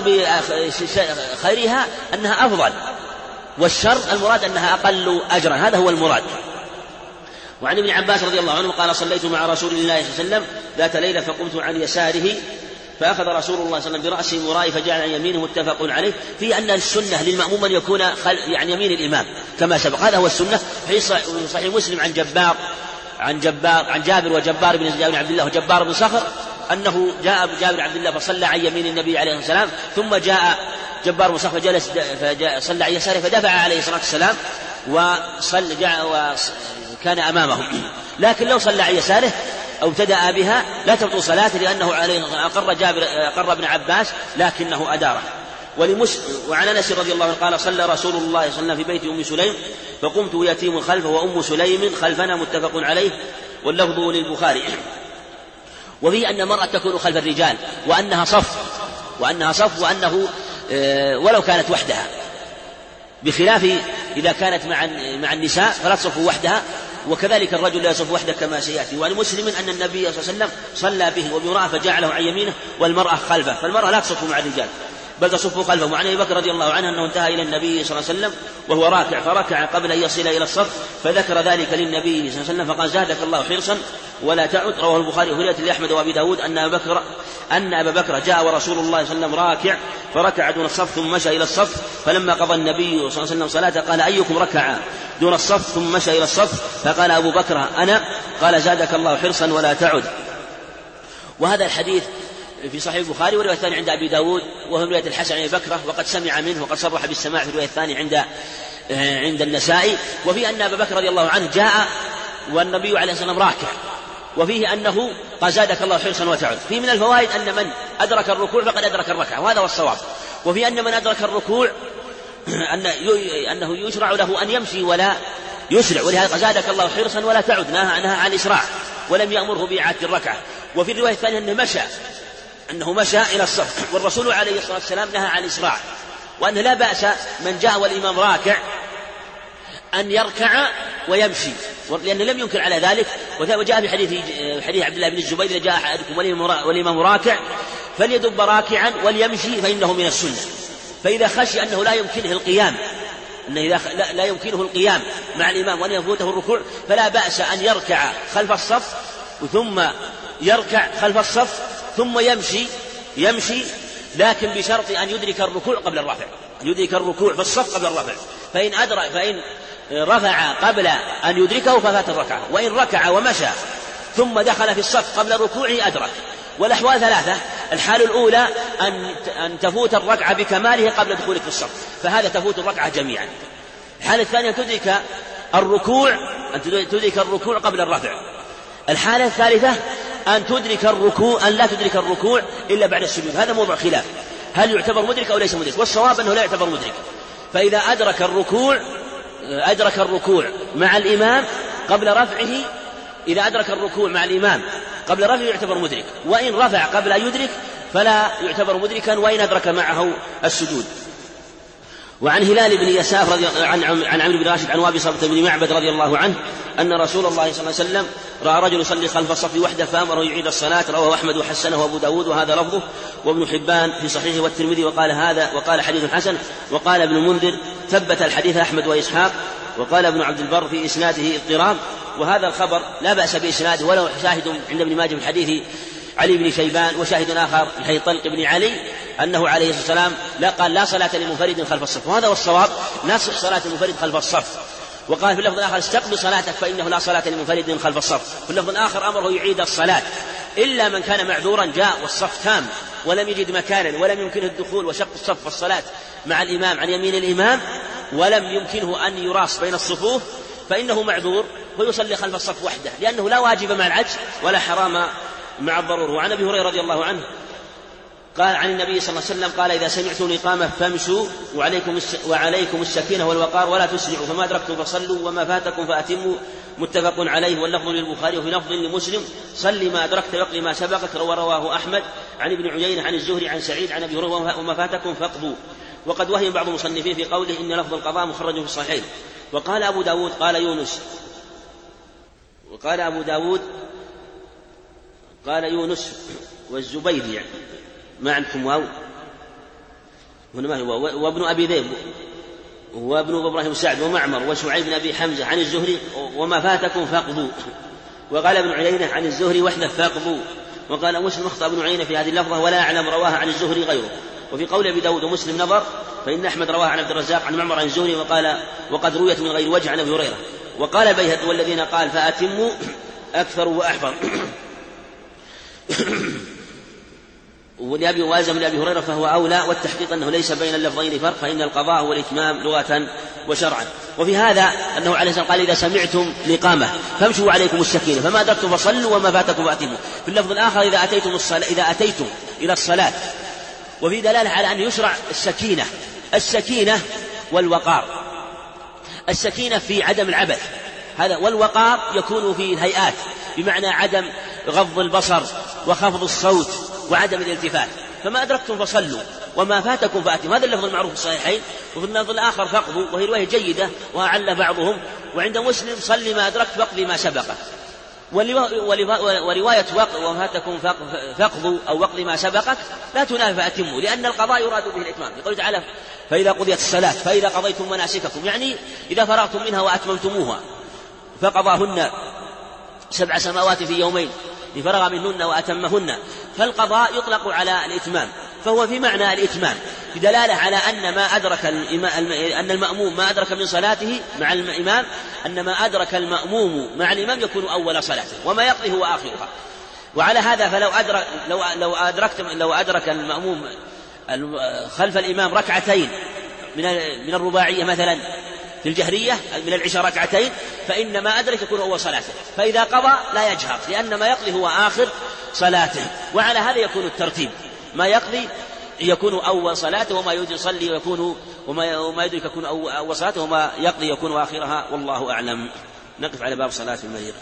بخيرها أنها أفضل، والشر المراد أنها أقل أجرا، هذا هو المراد. وعن ابن عباس رضي الله عنه قال صليت مع رسول الله صلى الله عليه وسلم ذات ليلة فقمت عن يساره فأخذ رسول الله صلى الله عليه وسلم برأسه من ورائي فجعل عن يمينه، متفق عليه. في أن السنة للمأموم أن يكون عن يمين الإمام كما سبق، هذا هو السنة. في صحيح مسلم عن جابر وجبار بن زياد بن عبد الله وجبار بن صخر أنه جاء جابر بن عبد الله فصلى عن يمين النبي عليه الصلاة والسلام، ثم جاء جبار بن صخر فجلس فصلى عن يساره فدفع عليه الصلاة والسلام وكان أمامه. لكن لو صلى عن يساره أو ابتدأ بها لا تبطل صلاته، لأنه عليه أقر ابن عباس لكنه أداره. وعن أنس رضي الله عنه قال صلى رسول الله صلى الله عليه وسلم في بيت أم سليم فقمت يتيم خلفه وأم سليم خلفنا، متفق عليه، واللفظ للبخاري. وفيه أن المرأة تكون خلف الرجال وأنها صف وأنه ولو كانت وحدها، بخلاف إذا كانت مع النساء فلا تصف وحدها، وكذلك الرجل لا يصف وحده كما سيأتي. وعن مسلم أن النبي صلى الله عليه وسلم صلى به وبامرأة فجعله عن يمينه والمرأة خلفه، فالمرأة لا تصف مع الرجال بل تصف خلفه. وعن أبي بكر رضي الله عنه أنه انتهى إلى النبي صلى الله عليه وسلم وهو راكع فركع قبل أن يصل إلى الصف فذكر ذلك للنبي صلى الله عليه وسلم فقال زادك الله حرصا ولا تعد، رواه البخاري. وفي رواية لأحمد وأبي داود أن أبا بكر جاء ورسول الله صلى الله عليه وسلم راكع فركع دون الصف ثم مشى إلى الصف، فلما قضى النبي صلى الله عليه وسلم صلاته قال أيكم ركع دون الصف ثم مشى إلى الصف؟ فقال أبو بكر أنا. قال زادك الله حرصا ولا تعد. وهذا الحديث في صحيح البخاري، والرواية الثانية عند أبي داود وهو رواية الحسن عن أبي بكر وقد سمع منه وقد صرح بالسماع في الرواية الثانية عند النسائي. وفي أن أبا بكر رضي الله عنه جاء والنبي عليه الصلاة والسلام راكع وفيه أنه قد زادك الله حرصا وتعود. فيه من الفوائد أن من أدرك الركوع فقد أدرك الركعة، وهذا هو الصواب. وفي أن من أدرك الركوع أنه يشرع له أن يمشي ولا يسرع، ولهذا زادك الله حرصا ولا تعد، نهى عن الإسراع ولم يأمره بإعادة الركعة. وفي الرواية الثانية أنه مشى إلى الصف، والرسول عليه الصلاة والسلام نهى عن الإسراع، وأنه لا بأس من جاء والإمام راكع أن يركع ويمشي، لأنه لم ينكر على ذلك. وجاء في حديث عبد الله بن الزبير: إذا جاء أحدكم والإمام راكع فليدب راكعا وليمشي فإنه من السنة. فإذا خشي أنه لا يمكنه القيام لا يمكنه القيام مع الإمام وأن يفوته الركوع، فلا بأس أن يركع خلف الصف ثم يركع خلف الصف ثم يمشي، لكن بشرط أن يدرك الركوع قبل الرفع، يدرك الركوع في الصف قبل الرفع. فإن رفع قبل أن يدركه ففات الركعة، وإن ركع ومشى ثم دخل في الصف قبل ركوعه أدرك. والأحوال ثلاثة: الحال الأولى أن تفوت الركعة بكماله قبل دخولك في الصف، فهذا تفوت الركعة جميعا. الحالة الثانية أن تدرك الركوع قبل الرفع. الحالة الثالثة أن لا تدرك الركوع إلا بعد السجود. هذا موضوع خلاف، هل يعتبر مدرك أو ليس مدرك؟ والصواب أنه لا يعتبر مدرك. فإذا أدرك الركوع مع الإمام قبل رفعه، إذا أدرك الركوع مع الإمام قبل رفعه يعتبر مدرك، وإن رفع قبل أن يدرك فلا يعتبر مدركا، وإن أدرك معه السجود. وعن هلال بن يساف عن عمرو بن راشد عن وابصة بن معبد رضي الله عنه أن رسول الله صلى الله عليه وسلم رأى رجل يصلي خلف الصف وحده فأمره يعيد الصلاة. رواه أحمد وحسنه أبو داود وهذا لفظه، وابن حبان في صحيحه والترمذي وقال حديث حسن. وقال ابن المنذر: ثبت الحديث أحمد وإسحاق. وقال ابن عبد البر في إسناده اضطراب، وهذا الخبر لا بأس بإسناده، ولو شاهد عند ابن ماجه في حديث علي بن شيبان، وشاهد آخر في حديث طلق بن علي أنه عليه الصلاة والسلام قال: لا صلاة لمنفرد خلف الصف. وهذا هو الصواب، نصح صلاة المنفرد خلف الصف. وقال في اللفظ الآخر: استقبل صلاتك فإنه لا صلاة لمنفرد خلف الصف. في اللفظ الآخر أمره يعيد الصلاة، إلا من كان معذورا جاء والصف تام ولم يجد مكانا ولم يمكنه الدخول وشق الصف والصلاة مع الإمام عن يمين الإمام، ولم يمكنه أن يراص بين الصفوف، فإنه معذور ويصلي خلف الصف وحده، لأنه لا واجب مع العجز ولا حرام مع الضرورة. وعن أبي هريرة رضي الله عنه قال عن النبي صلى الله عليه وسلم قال: إذا سمعتم الإقامة فامشوا وعليكم السكينة والوقار ولا تسرعوا، فما أدركتم فصلوا وما فاتكم فأتموا. متفق عليه، واللفظ للبخاري، وفي لفظ لمسلم: صل ما أدركت واقض ما سبقك. رواه أحمد عن ابن عيينة عن الزهري عن سعيد عن أبي هريرة: وما فاتكم فاقضوا. وقد وهم بعض المصنفين في قوله إن لفظ القضاء مخرج في الصحيحين. وقال أبو داود قال يونس والزبيدي ما عندكم واو هنا ما هو، وابن أبي ذئب وابن إبراهيم سعد ومعمر وشعيب بن أبي حمزة عن الزهري: وما فاتكم فاقضوا. وقال ابن عيينة عن الزهري وحده: فاقضوا. وقال مسلم: اخطأ ابن عيينة في هذه اللفظة ولا أعلم رواها عن الزهري غيره. وفي قول أبي داود ومسلم نظر، فإن أحمد رواها عن عبد الرزاق عن معمر عن الزهري، وقد رويت من غير وجه عن أبي هريرة. وقال البيهقي: والذين قال فأتموا أكثر وأحفظ. ولأبي وازم لأبي هريرة فهو أولى، والتحقيق أنه ليس بين اللفظين فرق، فإن القضاء والإتمام لغة وشرعا. وفي هذا أنه عليه الصلاة والسلام قال: إذا سمعتم الإقامة فامشوا عليكم السكينة، فما أدركتم فصلوا وما فاتكم فأتموا. في اللفظ الآخر: إذا أتيتم إلى الصلاة. وفي دلالة على أن يشرع السكينة والوقار. السكينة في عدم العبث هذا، والوقار يكون في الهيئات، بمعنى عدم غض البصر وخفض الصوت وعدم الالتفات. فما أدركتم فصلوا وما فاتكم فأتموا، هذا اللفظ المعروف في الصحيحين. وفي اللفظ الآخر: فاقضوا، وهي رواية جيدة وأعل بعضهم. وعند مسلم: صل ما أدركت واقض ما سبقك. ورواية وفاتكم فاقضوا أو واقض ما سبقك لا تنافي فأتموا، لأن القضاء يراد به الإتمام. يقول تعالى: فإذا قضيت الصلاة فإذا قضيتم مناسككم، يعني إذا فرغتم منها وأتممتموها. فقضاهن 7 سماوات في يومين لفرغ منهن وأتمهن. فالقضاء يطلق على الإتمام، فهو في معنى الإتمام، بدلالة على أن ما أدرك أن المأموم ما أدرك من صلاته مع الإمام، أن ما أدرك المأموم مع الإمام يكون أول صلاته، وما يقضي هو آخرها. وعلى هذا لو أدرك المأموم خلف الإمام ركعتين من الرباعية مثلا في الجهرية من العشاء ركعتين، فإن ما أدرك يكون أول صلاته، فإذا قضى لا يجهر لأن ما يقضي هو آخر صلاته. وعلى هذا يكون الترتيب، ما يقضي يكون أول صلاته، وما يصلي يكون وما يدرك يكون أول صلاته، وما يقضي يكون آخرها، والله أعلم. نقف على باب صلاة المريض.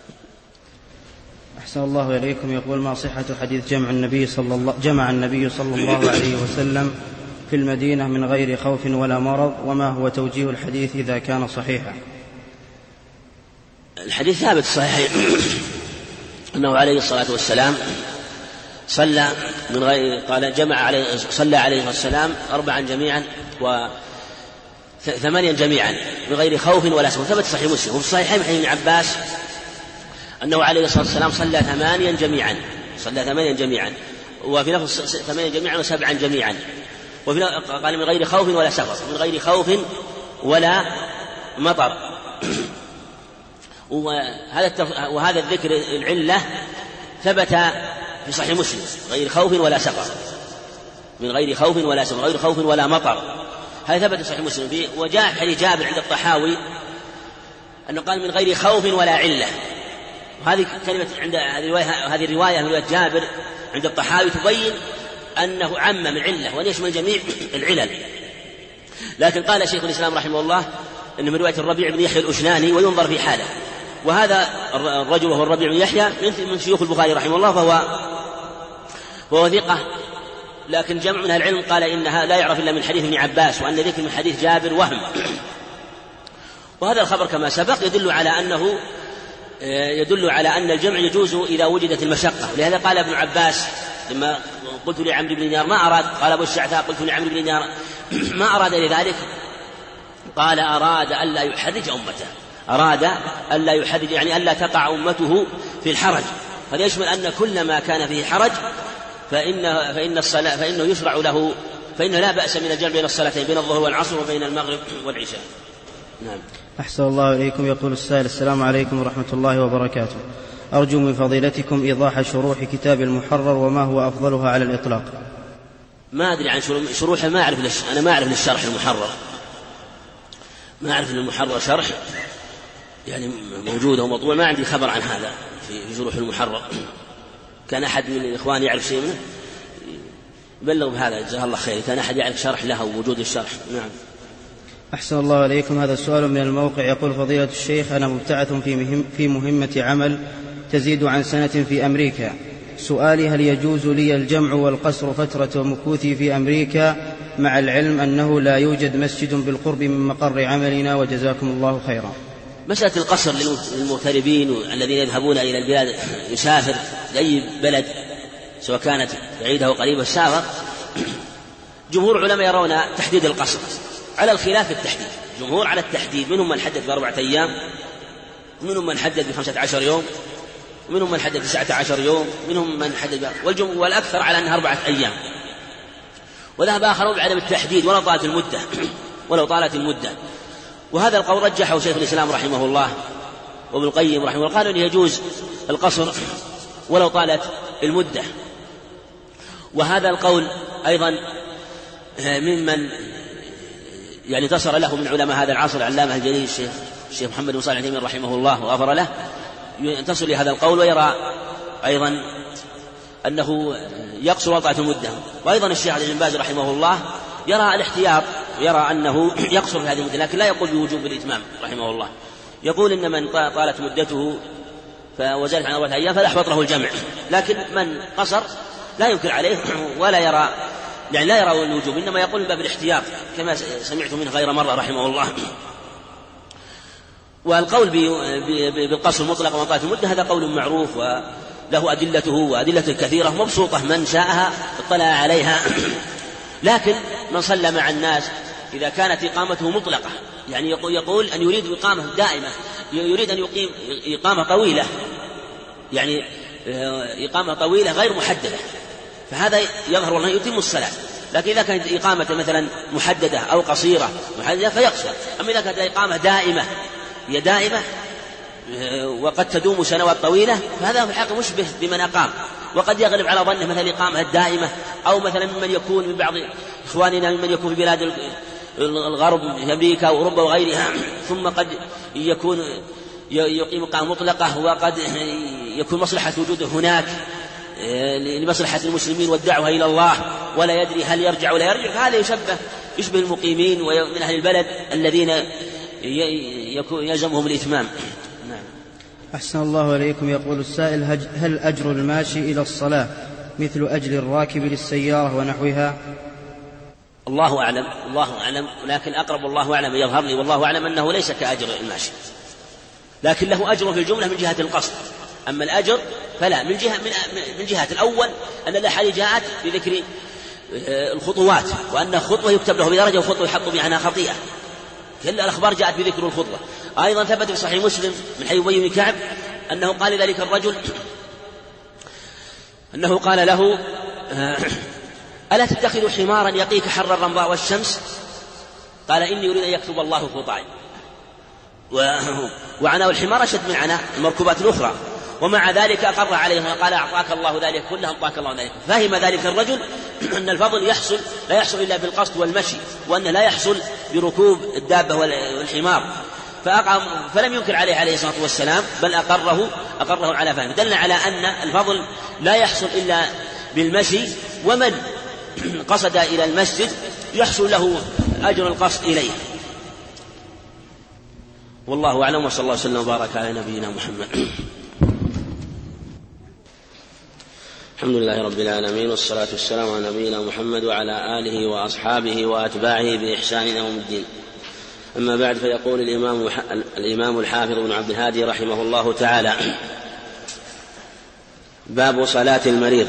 أحسن الله إليكم. يقول: ما صحة حديث جمع النبي صلى الله عليه وسلم في المدينة من غير خوف ولا مرض، وما هو توجيه الحديث إذا كان صحيحا؟ الحديث ثابت صحيح أنه عليه الصلاة والسلام صلى من غير، قال صلى عليه السلام 4 جميعا و8 جميعا من غير خوف ولا سفر، ثبت صحيح مسلم. وفي الصحيحين من حديث ابن عباس أنه عليه الصلاة والسلام صلى 8 جميعا، وفي لفظ 8 جميعا و7 جميعا، وفي قال من غير خوف ولا سفر، من غير خوف ولا مطر. وهذا الذكر العلة ثبت في صحيح مسلم: غير خوف ولا سفر، من غير خوف ولا سفر، غير خوف ولا مطر. هذا ثبت في صحيح مسلم فيه. وجاء في حديث جابر عند الطحاوي أنه قال من غير خوف ولا علة. وهذه كلمة عند هذه الرواية من رواية جابر عند الطحاوي تبين أنه عمم العلة وأن يشمل جميع العلل. لكن قال شيخ الإسلام رحمه الله أن من رواية الربيع بن يحيى الأشناني وينظر في حاله، وهذا الرجل وهو الربيع بن يحيى من شيوخ البخاري رحمه الله، فهو ثقة، لكن جمع من العلم قال إنها لا يعرف إلا من حديث ابن عباس، وأن ذكر من حديث جابر وهم. وهذا الخبر كما سبق يدل على أن الجمع يجوز إذا وجدت المشقة. لهذا قال ابن عباس لما قلت لعمرو بن دينار ما أراد، قال أبو الشعثاء قلت لعمرو بن دينار ما أراد لذلك، قال أراد ألا يحرج أمته، أراد ألا يحرج يعني ألا تقع أمته في الحرج. هذا يشمل أن كل ما كان فيه حرج فإنه يشرع له، فإنه لا بأس من الجمع بين الصلاتين، بين الظهر والعصر وبين المغرب والعشاء. نعم. أحسن الله إليكم. يقول السائل: السلام عليكم ورحمة الله وبركاته، أرجو من فضيلتكم إيضاح شروح كتاب المحرر، وما هو أفضلها على الإطلاق؟ ما أدري عن شروحه، أنا ما أعرف للشرح المحرر، ما أعرف للمحرر شرح يعني موجود أو مطبوع، ما عندي خبر عن هذا في شروح المحرر. كان أحد من الإخوان يعرف شيء منه يبلغ بهذا، جزاه الله خير. كان أحد يعرف شرح له ووجود الشرح. نعم. أحسن الله عليكم. هذا السؤال من الموقع. يقول: فضيلة الشيخ، أنا مبتعث في مهمة عمل تزيد عن سنة في أمريكا. سؤالي: هل يجوز لي الجمع والقصر فترة مكوثي في أمريكا، مع العلم أنه لا يوجد مسجد بالقرب من مقر عملنا، وجزاكم الله خيرا؟ مسألة القصر للمغتربين الذين يذهبون إلى البلاد، يسافر لأي بلد سواء كانت بعيدة أو قريبة السافر، جمهور علماء يرون تحديد القصر على الخلاف التحديد. جمهور على التحديد، منهم من حدد ب4 أيام، منهم من حدد ب15 يوم، منهم من حدد ب19 يوم، منهم من حدد والأكثر على أنها 4 أيام. وذهب آخرون بعدم التحديد ولو طالت المدة. وهذا القول رجحه شيخ الإسلام رحمه الله وابن القيم رحمه الله، قالوا أن يجوز القصر ولو طالت المدة. وهذا القول أيضا ممن يعني انتصر له من علماء هذا العصر العلامة الجليل الشيخ محمد بن صالح العثيمين رحمه الله وغفر له، ينتصر لهذا القول، ويرى أيضا أنه يقصر وطأة المدة. وأيضا الشيخ بن باز رحمه الله يرى الاحتياط، ويرى أنه يقصر في هذه المدة، لكن لا يقول بوجوب الإتمام رحمه الله. يقول إن من طالت مدته وزادت عن 4 أيام فلا يحبط له الجمع، لكن من قصر لا ينكر عليه ولا يرى لا يرى الوجوب، إنما يقول من باب الاحتياط كما سمعت منه غير مرة رحمه الله. والقول بالقصر المطلق وطاعة المدة هذا قول معروف وله أدلته وأدلته كثيرة مبسوطة، من شاءها اطلع عليها. لكن من صلى مع الناس إذا كانت إقامته مطلقة، يعني يقول أن يريد إقامة دائمة، يريد أن يقيم إقامة طويلة، يعني إقامة طويلة غير محددة، فهذا يظهر والله يتم الصلاة. لكن إذا كانت إقامة مثلا محددة أو قصيرة محددة فيقصر. أما إذا كانت إقامة دائمة هي دائمة وقد تدوم سنوات طويلة فهذا في الحقيقة مشبه بمن أقام. وقد يغلب على ظنه مثلا الإقامة الدائمة، أو مثلا ممن يكون من بعض إخواننا ممن يكون في بلاد الغرب في أمريكا وأوروبا وغيرها، ثم قد يكون يقيم إقامة مطلقة، وقد يكون مصلحة وجوده هناك لمصلحة المسلمين والدعوة إلى الله، ولا يدري هل يرجع ولا يرجع، فهذا يشبه المقيمين ومن أهل البلد الذين يلزمهم الإتمام. نعم. أحسن الله عليكم. يقول السائل: هل أجر الماشي إلى الصلاة مثل أجر الراكب للسيارة ونحوها؟ الله أعلم، لكن أقرب الله أعلم يظهر لي والله أعلم أنه ليس كأجر الماشي، لكن له أجر في الجملة من جهة القصد، أما الأجر فلا من جهة الأول أن الأحاديث جاءت بذكر الخطوات، وأن خطوة يكتب له بدرجة وخطوة يحط بعنها خطيئة، كل الأخبار جاءت بذكر الخطوة. أيضا ثبت في صحيح مسلم من حديث أبي بن كعب أنه قال ذلك الرجل أنه قال له: ألا تتخذ حمارا يقيك حر الرمضاء والشمس؟ قال: إني أريد أن يكتب الله خطاي. وعناه الحمار أشد من عناه المركوبات الأخرى، ومع ذلك أقر عليه وقال: أعطاك الله ذلك كله، أعطاك الله ذلك. فهم ذلك الرجل أن الفضل لا يحصل إلا بالقصد والمشي، وأنه لا يحصل بركوب الدابة والحمار، فلم ينكر عليه الصلاة والسلام، بل أقره على فهم، دل على أن الفضل لا يحصل إلا بالمشي، ومن قصد إلى المسجد يحصل له أجر القصد إليه. والله أعلم، وصلى الله وسلم وبارك على نبينا محمد. الحمد لله رب العالمين، والصلاة والسلام على نبينا محمد وعلى آله وأصحابه وأتباعه بإحسان إلى يوم الدين. أما بعد، فيقول الإمام الحافظ بن عبد الهادي رحمه الله تعالى: باب صلاة المريض.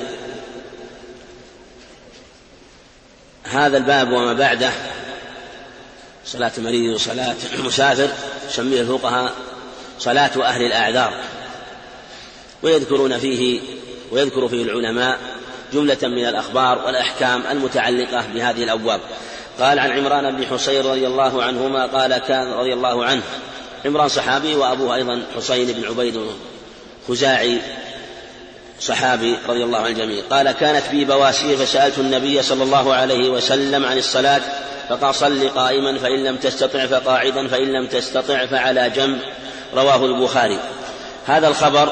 هذا الباب وما بعده صلاة المريض وصلاة المسافر يسميه الفقهاء صلاة أهل الأعذار، ويذكر فيه العلماء جملة من الأخبار والأحكام المتعلقة بهذه الأبواب. قال: عن عمران بن حصين رضي الله عنهما قال: كان رضي الله عنه، عمران صحابي وأبوه أيضا حصين بن عبيد خزاعي صحابي رضي الله عن الجميع، قال: كانت بي بواسير فسألت النبي صلى الله عليه وسلم عن الصلاة فقال: صل قائما، فإن لم تستطع فقاعدا، فإن لم تستطع فعلى جنب. رواه البخاري. هذا الخبر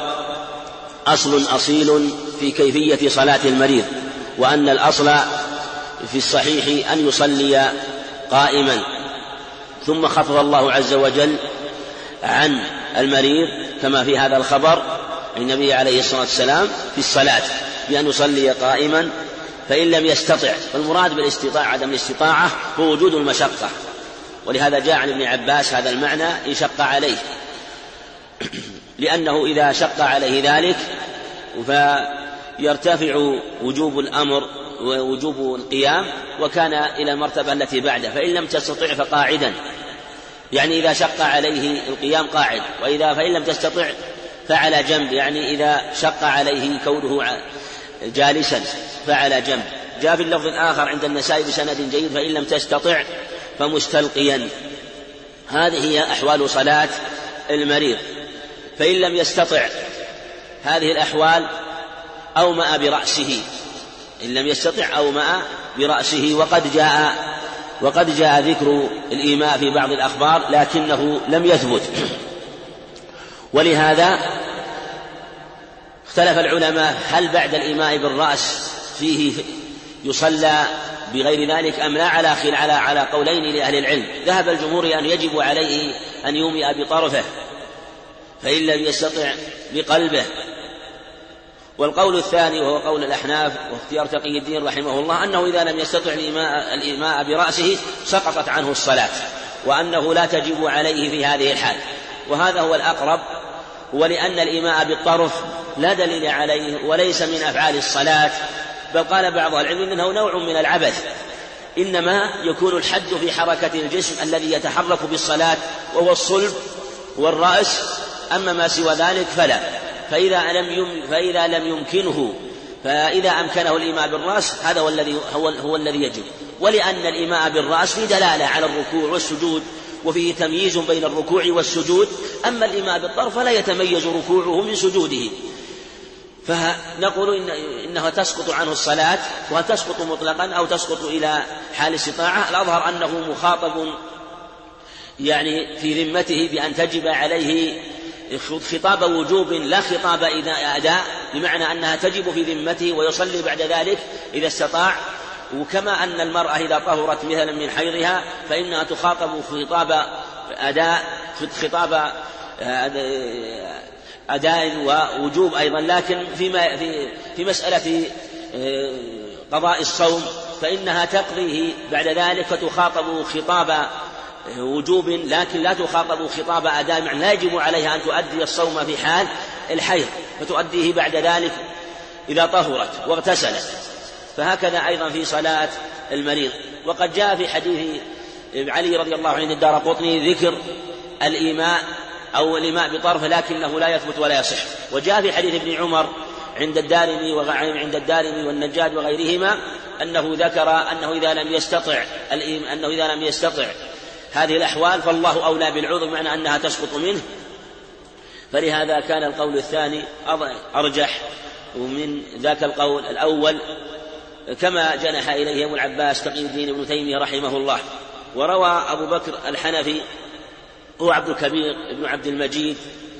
أصيل في كيفية صلاة المريض، وأن الأصل في الصحيح أن يصلي قائما، ثم خفض الله عز وجل عن المريض كما في هذا الخبر النبي عليه الصلاة والسلام في الصلاة بأن يصلي قائما فإن لم يستطع. والمراد بالاستطاعة عدم الاستطاعة هو وجود المشقة، ولهذا جاء عن ابن عباس هذا المعنى: إن شق عليه، لأنه إذا شق عليه ذلك فيرتفع وجوب الأمر ووجوب القيام، وكان إلى المرتبة التي بعده. فإن لم تستطع فقاعدا، يعني إذا شق عليه القيام قاعد، فإن لم تستطع فعلى جنب، يعني إذا شق عليه كونه جالسا فعلى جنب. جاء في اللفظ الآخر عند النسائي بسند جيد: فإن لم تستطع فمستلقيا. هذه هي أحوال صلاة المريض. فإن لم يستطع هذه الأحوال أومأ برأسه، إن لم يستطع أومأ برأسه. وقد جاء ذكر الإيماء في بعض الأخبار لكنه لم يثبت، ولهذا اختلف العلماء هل بعد الإيماء بالرأس فيه يصلى بغير ذلك أم لا، على قولين لأهل العلم. ذهب الجمهور أن يجب عليه أن يومئ بطرفه، فإن لم يستطع بقلبه. والقول الثاني وهو قول الأحناف واختيار تقي الدين رحمه الله أنه إذا لم يستطع الإيماء برأسه سقطت عنه الصلاة، وأنه لا تجب عليه في هذه الحال، وهذا هو الأقرب. ولأن الإيماء بالطرف لا دليل عليه وليس من أفعال الصلاة، بل قال بعض العلم إنه نوع من العبث، إنما يكون الحد في حركة الجسم الذي يتحرك بالصلاة وهو الصلب والرأس، أما ما سوى ذلك فلا. فإذا لم يمكنه، فإذا أمكنه الإيماء بالرأس هذا هو الذي يجب. ولأن الإيماء بالرأس فيه دلالة على الركوع والسجود، وفيه تمييز بين الركوع والسجود. أما الإيماء بالطرف فلا يتميز ركوعه من سجوده. فنقول إنها تسقط عنه الصلاة، وهل تسقط مطلقا أو تسقط إلى حال استطاعة؟ الأظهر أنه مخاطب يعني في ذمته بأن تجب عليه خطاب وجوب لا خطاب أداء، بمعنى أنها تجب في ذمته ويصلي بعد ذلك إذا استطاع. وكما أن المرأة إذا طهرت مثلا من حيضها فإنها تخاطب خطاب أداء ووجوب أيضا. لكن في مسألة قضاء الصوم فإنها تقضيه بعد ذلك فتخاطب خطاب وجوب، لكن لا تخاطب خطاب أداء، يعني لا يجب عليها أن تؤدي الصوم في حال الحيض، فتؤديه بعد ذلك إذا طهرت واغتسلت. فهكذا أيضا في صلاة المريض. وقد جاء في حديث علي رضي الله عنه الدارقطني ذكر الإيماء أو الإيماء بطرف، لكنه لا يثبت ولا يصح. وجاء في حديث ابن عمر عند الدارمي والنجاد وغيرهما أنه ذكر أنه إذا لم يستطع هذه الأحوال فالله أولى بالعذر، بمعنى أنها تسقط منه. فلهذا كان القول الثاني أرجح ومن ذاك القول الأول، كما جنح إليه أبو العباس تقي الدين ابن تيمية رحمه الله. وروى أبو بكر الحنفي هو عبد الكبير ابن عبد المجيد،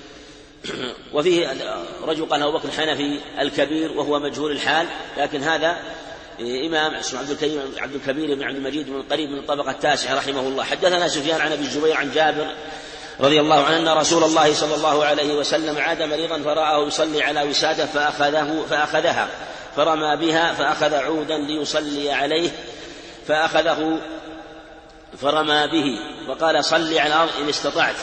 وفيه رجل قال أبو بكر الحنفي الكبير وهو مجهول الحال، لكن هذا إمام اسمه عبد الكبير بن عبد المجيد من قريب من الطبقة التاسعة رحمه الله. حدثنا سفيان عن أبي الزبير عن جابر رضي الله عنه أن رسول الله صلى الله عليه وسلم عاد مريضا فرآه يصلي على وسادة فأخذها فرمى بها، فأخذ عودا ليصلي عليه فأخذه فرمى به، وقال صلي على الأرض إن استطعت،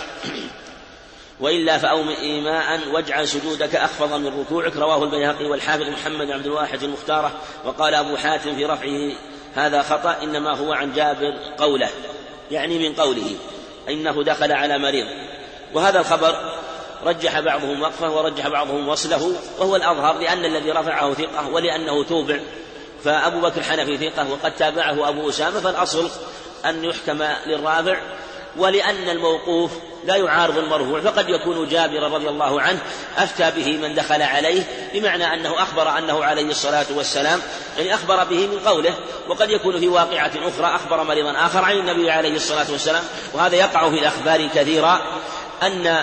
وإلا فأومئ إيماء واجعل سجودك أخفض من ركوعك. رواه البيهقي والحافظ محمد بن عبد الواحد المختارة. وقال أبو حاتم في رفعه هذا خطأ، إنما هو عن جابر قوله، يعني من قوله إنه دخل على مريض. وهذا الخبر رجح بعضهم وقفه ورجح بعضهم وصله، وهو الأظهر لأن الذي رفعه ثقة ولأنه توبع، فأبو بكر الحنفي ثقة وقد تابعه أبو أسامة، فالأصل أن يحكم للرافع. ولأن الموقوف لا يعارض المرفوع، فقد يكون جابر رضي الله عنه أفتى به من دخل عليه، بمعنى أنه أخبر أنه عليه الصلاة والسلام يعني أخبر به من قوله، وقد يكون في واقعة أخرى أخبر مريضا آخر عن النبي عليه الصلاة والسلام. وهذا يقع في الأخبار كثيرا، أن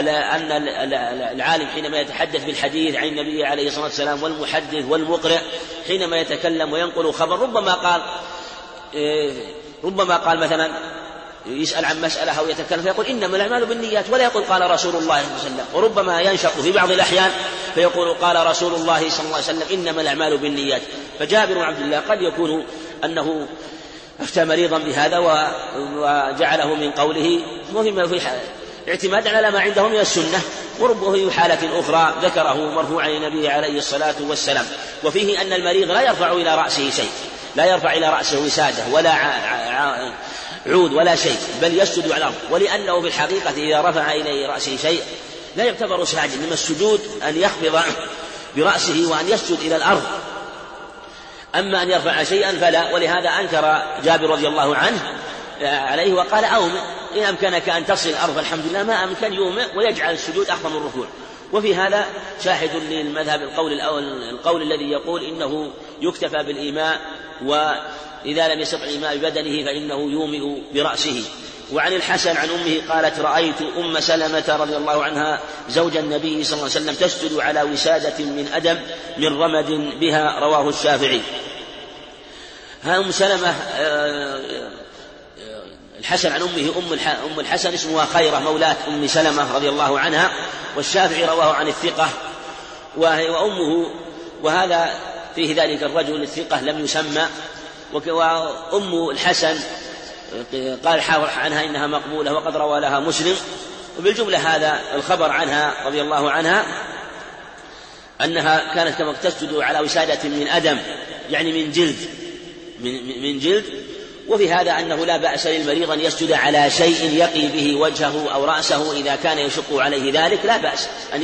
العالم حينما يتحدث بالحديث عن النبي عليه الصلاة والسلام والمحدث والمقرئ حينما يتكلم وينقل خبر ربما قال مثلا يسأل عن مسألة أو يتكلم فيقول إنما الأعمال بالنيات، ولا يقول قال رسول الله صلى الله عليه وسلم. وربما ينشق في بعض الأحيان فيقول قال رسول الله صلى الله عليه وسلم إنما الأعمال بالنيات. فجابر بن عبد الله قد يكون أنه أفتى مريضا بهذا وجعله من قوله مهما في اعتماد على ما عنده من السنة، وربما في حالة أخرى ذكره مرفوعا للنبي عليه الصلاة والسلام. وفيه أن المريض لا يرفع إلى رأسه شيء، لا يرفع إلى رأسه وسادة ولا عود ولا شيء، بل يسجد على الأرض. ولأنه في الحقيقة إذا رفع إليه رأسه شيء لا يعتبر ساجد، إنما السجود أن يخفض برأسه وأن يسجد إلى الأرض، أما أن يرفع شيئا فلا. ولهذا أنكر جابر رضي الله عنه عليه وقال أومئ إن أمكنك أن تصل الأرض، الحمد لله ما أمكن يومئ ويجعل السجود أخفض من الركوع. وفي هذا شاهد للمذهب القول الذي يقول إنه يكتفى بالإيماء، وإذا لم يستطع الإيماء ببدنه فإنه يومئ برأسه. وعن الحسن عن أمه قالت رأيت أم سلمة رضي الله عنها زوج النبي صلى الله عليه وسلم تسجد على وسادة من أدم من رمد بها. رواه الشافعي. أم سلمة الحسن عن أمه أم الحسن اسمها خيرة مولاة أم سلمة رضي الله عنها، والشافعي رواه عن الثقة وأمه، وهذا فيه ذلك الرجل الثقة لم يسمى. وأم الحسن قال حاول عنها إنها مقبولة وقد روى لها مسلم. وبالجملة هذا الخبر عنها رضي الله عنها أنها كانت كما تسجد على وسادة من أدم، يعني من جلد. وفي هذا أنه لا بأس للمريض أن يسجد على شيء يقي به وجهه أو رأسه، إذا كان يشق عليه ذلك لا بأس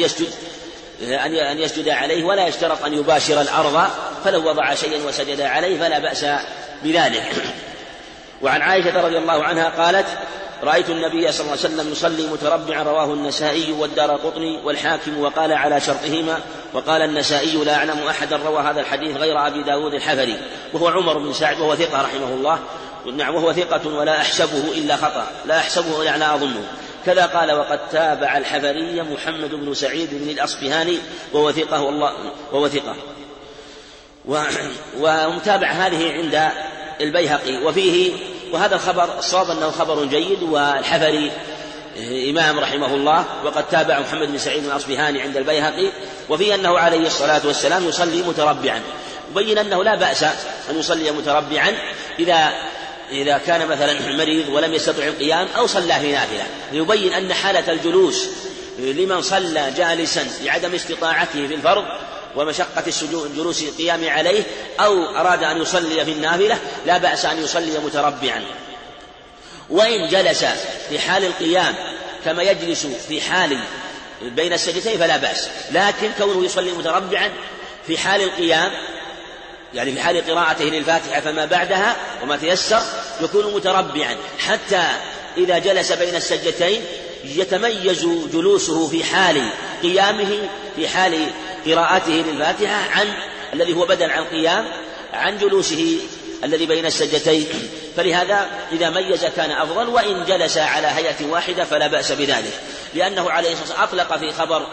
أن يسجد عليه، ولا يشترط أن يباشر الأرض، فلو وضع شيئا وسجد عليه فلا بأس بذلك. وعن عائشة رضي الله عنها قالت رأيت النبي صلى الله عليه وسلم يصلي متربعا. رواه النسائي والدارقطني والحاكم وقال على شرطهما. وقال النسائي لا أعلم أحدا روى هذا الحديث غير أبي داود الحفري وهو عمر بن سعد وهو ثقة رحمه الله، وهو ثقة ولا أحسبه إلا خطأ، لا أحسبه يعني لا أظنه. كذا قال وقد تابع الحفري محمد بن سعيد بن الأصبهاني وهو ثقة وهو ثقة. ومتابع هذه عند البيهقي وفيه، وهذا الخبر الصواب أنه خبر جيد، والحفري إمام رحمه الله وقد تابع محمد بن سعيد الأصبهاني عند البيهقي، وفيه أنه عليه الصلاة والسلام يصلي متربعا، يبين أنه لا بأس أن يصلي متربعا إذا كان مثلا مريض ولم يستطع القيام أو صلى في نافلة، ليبين أن حالة الجلوس لمن صلى جالسا لعدم استطاعته في الفرض ومشقة الجلوس القيام عليه أو أراد أن يصلي في النافلة لا بأس أن يصلي متربعا. وإن جلس في حال القيام كما يجلس في حال بين السجدتين فلا بأس، لكن كونه يصلي متربعا في حال القيام يعني في حال قراءته للفاتحة فما بعدها وما تيسر يكون متربعا، حتى إذا جلس بين السجدتين يتميز جلوسه في حال قيامه في حال قراءته للفاتحة عن الذي هو بدل عن قيام عن جلوسه الذي بين السجدتين، فلهذا إذا ميز كان أفضل. وإن جلس على هيئة واحدة فلا بأس بذلك، لأنه عليه الصلاة والسلام أطلق في خبر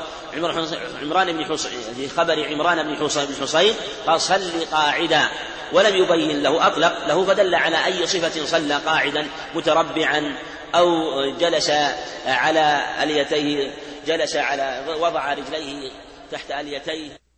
عمران بن حصين قال صل قاعدا ولم يبين له، أطلق له فدل على أي صفة صلى قاعدا متربعا أو جلس على أليتيه، وضع رجليه تحت أليتيه.